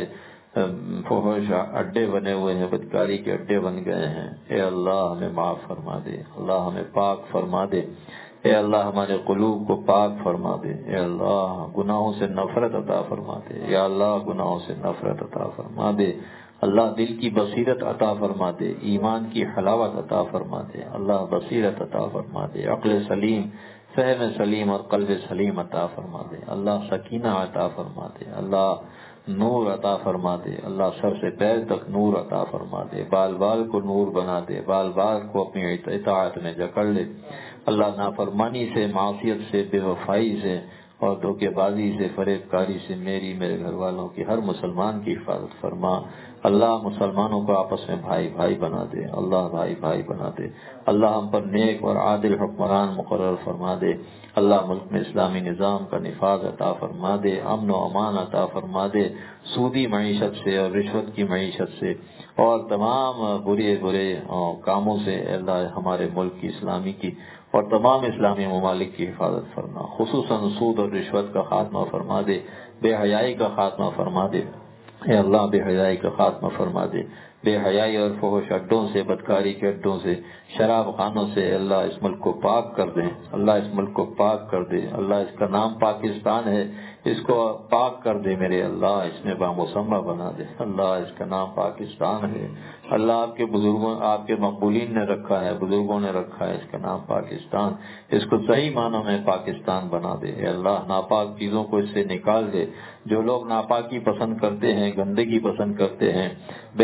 فحش اڈے بنے ہوئے ہیں، بدکاری کے اڈے بن گئے ہیں. اے اللہ ہمیں معاف فرما دے. اللہ ہمیں پاک فرما دے. اے اللہ ہمارے قلوب کو پاک فرما دے. اے اللہ گناہوں سے نفرت عطا فرما دے. یا اللہ گناہوں سے نفرت عطا فرما دے. اللہ دل کی بصیرت عطا فرما دے. ایمان کی حلاوت عطا فرما دے. اللہ بصیرت عطا فرما دے. عقل سلیم، فہم سلیم اور قلب سلیم عطا فرما دے. اللہ سکینہ عطا فرما دے. اللہ نور عطا فرما دے. اللہ سر سے پیر تک نور عطا فرما دے. بال بال کو نور بنا دے. بال بال کو اپنی اطاعت میں جکڑ لے. اللہ نافرمانی سے، معصیت سے، بے وفائی سے اور دھوکے بازی سے، فریب کاری سے میری، میرے گھر والوں کی، ہر مسلمان کی حفاظت فرما. اللہ مسلمانوں کو آپس میں بھائی بھائی بنا دے. اللہ بھائی بھائی بنا دے. اللہ ہم پر نیک اور عادل حکمران مقرر فرما دے. اللہ ملک میں اسلامی نظام کا نفاذ عطا فرما دے. امن و امان عطا فرما دے. سودی معیشت سے اور رشوت کی معیشت سے اور تمام برے کاموں سے اللہ ہمارے ملک کی، اسلامی کی اور تمام اسلامی ممالک کی حفاظت فرما. خصوصاً سود اور رشوت کا خاتمہ فرما دے. بے حیائی کا خاتمہ فرما دے. اے اللہ بے حیائی کا خاتمہ فرما دے. بے حیائی اور فحش اڈوں سے، بدکاری کے اڈوں سے، شراب خانوں سے اللہ اس ملک کو پاک کر دے. اللہ اس ملک کو پاک کر دے. اللہ اس کا نام پاکستان ہے، اس کو پاک کر دے میرے اللہ. اس میں بامسمہ بنا دے. اللہ اس کا نام پاکستان ہے. اللہ آپ کے بزرگوں، آپ کے مقبولین نے رکھا ہے، بزرگوں نے رکھا ہے اس کا نام پاکستان. اس کو صحیح معنوں میں پاکستان بنا دے. اے اللہ ناپاک چیزوں کو اس سے نکال دے. جو لوگ ناپاکی پسند کرتے ہیں، گندگی پسند کرتے ہیں، بے ایمانی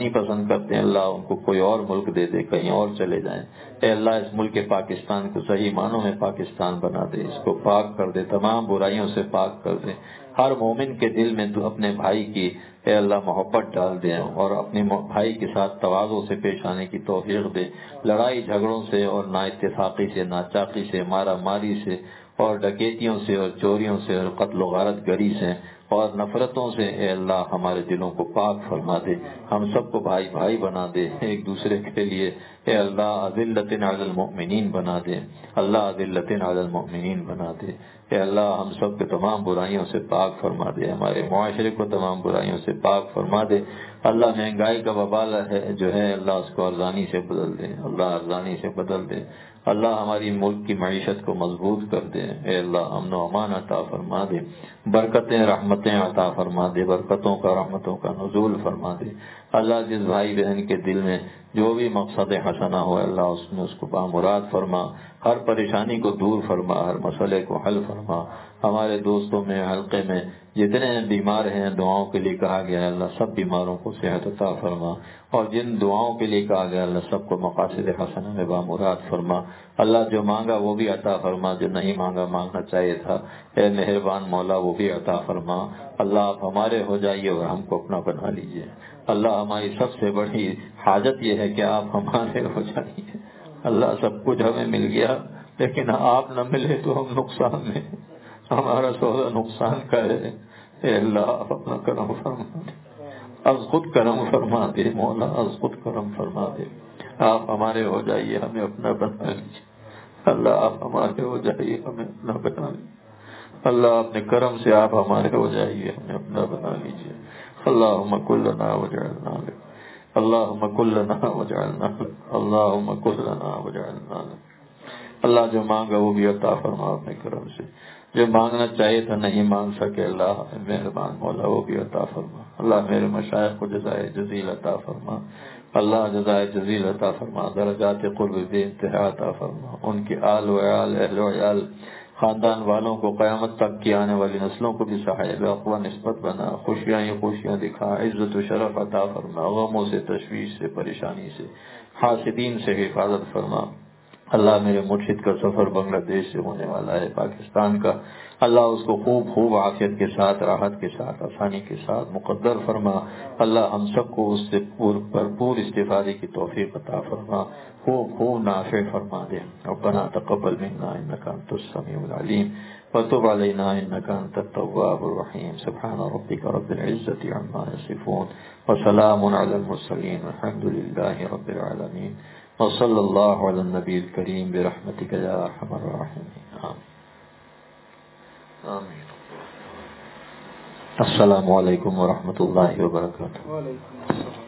پسند کرتے ہیں اللہ ان کو کوئی اور ملک دے دے، کہیں اور چلے جائیں۔ اے اللہ اس ملک پاکستان کو صحیح معنوں میں پاکستان بنا دے، اس کو پاک کر دے، تمام برائیوں سے پاک کر دے۔ ہر مومن کے دل میں تو اپنے بھائی کی اے اللہ محبت ڈال دے اور اپنے بھائی کے ساتھ تواضع سے پیش آنے کی توفیق دے، لڑائی جھگڑوں سے اور نا اتفاقی سے، ناچاقی سے، مارا ماری سے اور ڈکیتیوں سے اور چوریوں سے اور قتل و غارت گری سے اور نفرتوں سے اے اللہ ہمارے دلوں کو پاک فرما دے، ہم سب کو بھائی بھائی بنا دے، ایک دوسرے کے لیے اے اللہ اذلۃ علی المؤمنین بنا دے، اللہ اذلۃ علی المؤمنین بنا دے۔ اے اللہ ہم سب کے تمام برائیوں سے پاک فرما دے، ہمارے معاشرے کو تمام برائیوں سے پاک فرما دے۔ اللہ مہنگائی کا وبال ہے جو ہے اللہ اس کو ارزانی سے بدل دے، اللہ ارزانی سے بدل دے۔ اللہ ہماری ملک کی معیشت کو مضبوط کر دے، اے اللہ امن و امان عطا فرما دے، برکتیں رحمتیں عطا فرما دے، برکتوں کا رحمتوں کا نزول فرما دے۔ اللہ جس بھائی بہن کے دل میں جو بھی مقصد حسنہ ہو اللہ اس کو بامراد فرما، ہر پریشانی کو دور فرما، ہر مسئلے کو حل فرما۔ ہمارے دوستوں میں حلقے میں جتنے بیمار ہیں دعاؤں کے لیے کہا گیا ہے اللہ سب بیماروں کو صحت عطا فرما، اور جن دعاؤں کے لیے کہا گیا اللہ سب کو مقاصد حسنہ میں بامراد فرما۔ اللہ جو مانگا وہ بھی عطا فرما، جو نہیں مانگا مانگنا چاہیے تھا اے مہربان مولا وہ بھی عطا فرما۔ اللہ آپ ہمارے ہو جائیے اور ہم کو اپنا بنا لیجیے۔ اللہ ہماری سب سے بڑی حاجت یہ ہے کہ آپ ہمارے ہو جائیے۔ اللہ سب کچھ ہمیں مل گیا لیکن آپ نہ ملے تو ہم نقصان میں، ہمارا سودا نقصان کا ہے۔ اے اللہ آپ اپنا کرم فرما دے، از خود کرم فرما دے مولا، از خود کرم فرما دے۔ آپ ہمارے ہو جائیے ہمیں اپنا بنا لیجیے۔ اللہ آپ ہمارے ہو جائیے ہمیں اپنا بنا لیجیے۔ اللہ اپنے کرم سے آپ ہمارے ہو جائیے ہمیں اپنا بنا لیجیے۔ اللہم کن لنا وجعلنا لک، اللہم کن لنا وجعلنا لک، اللہم کن لنا وجعلنا لک۔ اللہ جو مانگا وہ بھی عطا فرما اپنے کرم سے، جو مانگنا چاہیے تھا نہیں مانگ سکے اللہ مہربان مولا وہ بھی عطا فرما۔ اللہ میرے مشائخ کو جزائے جزیل عطا فرما، اللہ جزائے جزیل عطا فرما، درجات قرب بے انتہا عطا فرما، ان کے آل و عیال اہل و عیال خاندان والوں کو قیامت تک کی آنے والی نسلوں کو بھی صاحب اقوا نسبت بنا، خوشیاں ہی خوشیاں دکھا، عزت و شرف عطا فرما، غموں سے تشویش سے پریشانی سے حاسدین سے حفاظت فرما۔ اللہ میرے مرشد کا سفر بنگلہ دیش سے ہونے والا ہے پاکستان کا، اللہ اس کو خوب عافیت کے ساتھ راحت کے ساتھ آسانی کے ساتھ مقدر فرما۔ اللہ ہم سب کو اس سے بھرپور استفادے کی توفیق عطا فرما، خوب نافع فرما دے۔ ربنا تقبل منا انک انت السمیع العلیم وتب علینا انک انت التواب الرحیم۔ سبحان ربک رب العزۃ عما یصفون وسلام علی المرسلین والحمد للہ رب العالمین، وصلی اللہ علی النبی الکریم برحمتک یا ارحم الراحمین، آمین۔ السلام علیکم ورحمۃ اللہ وبرکاتہ۔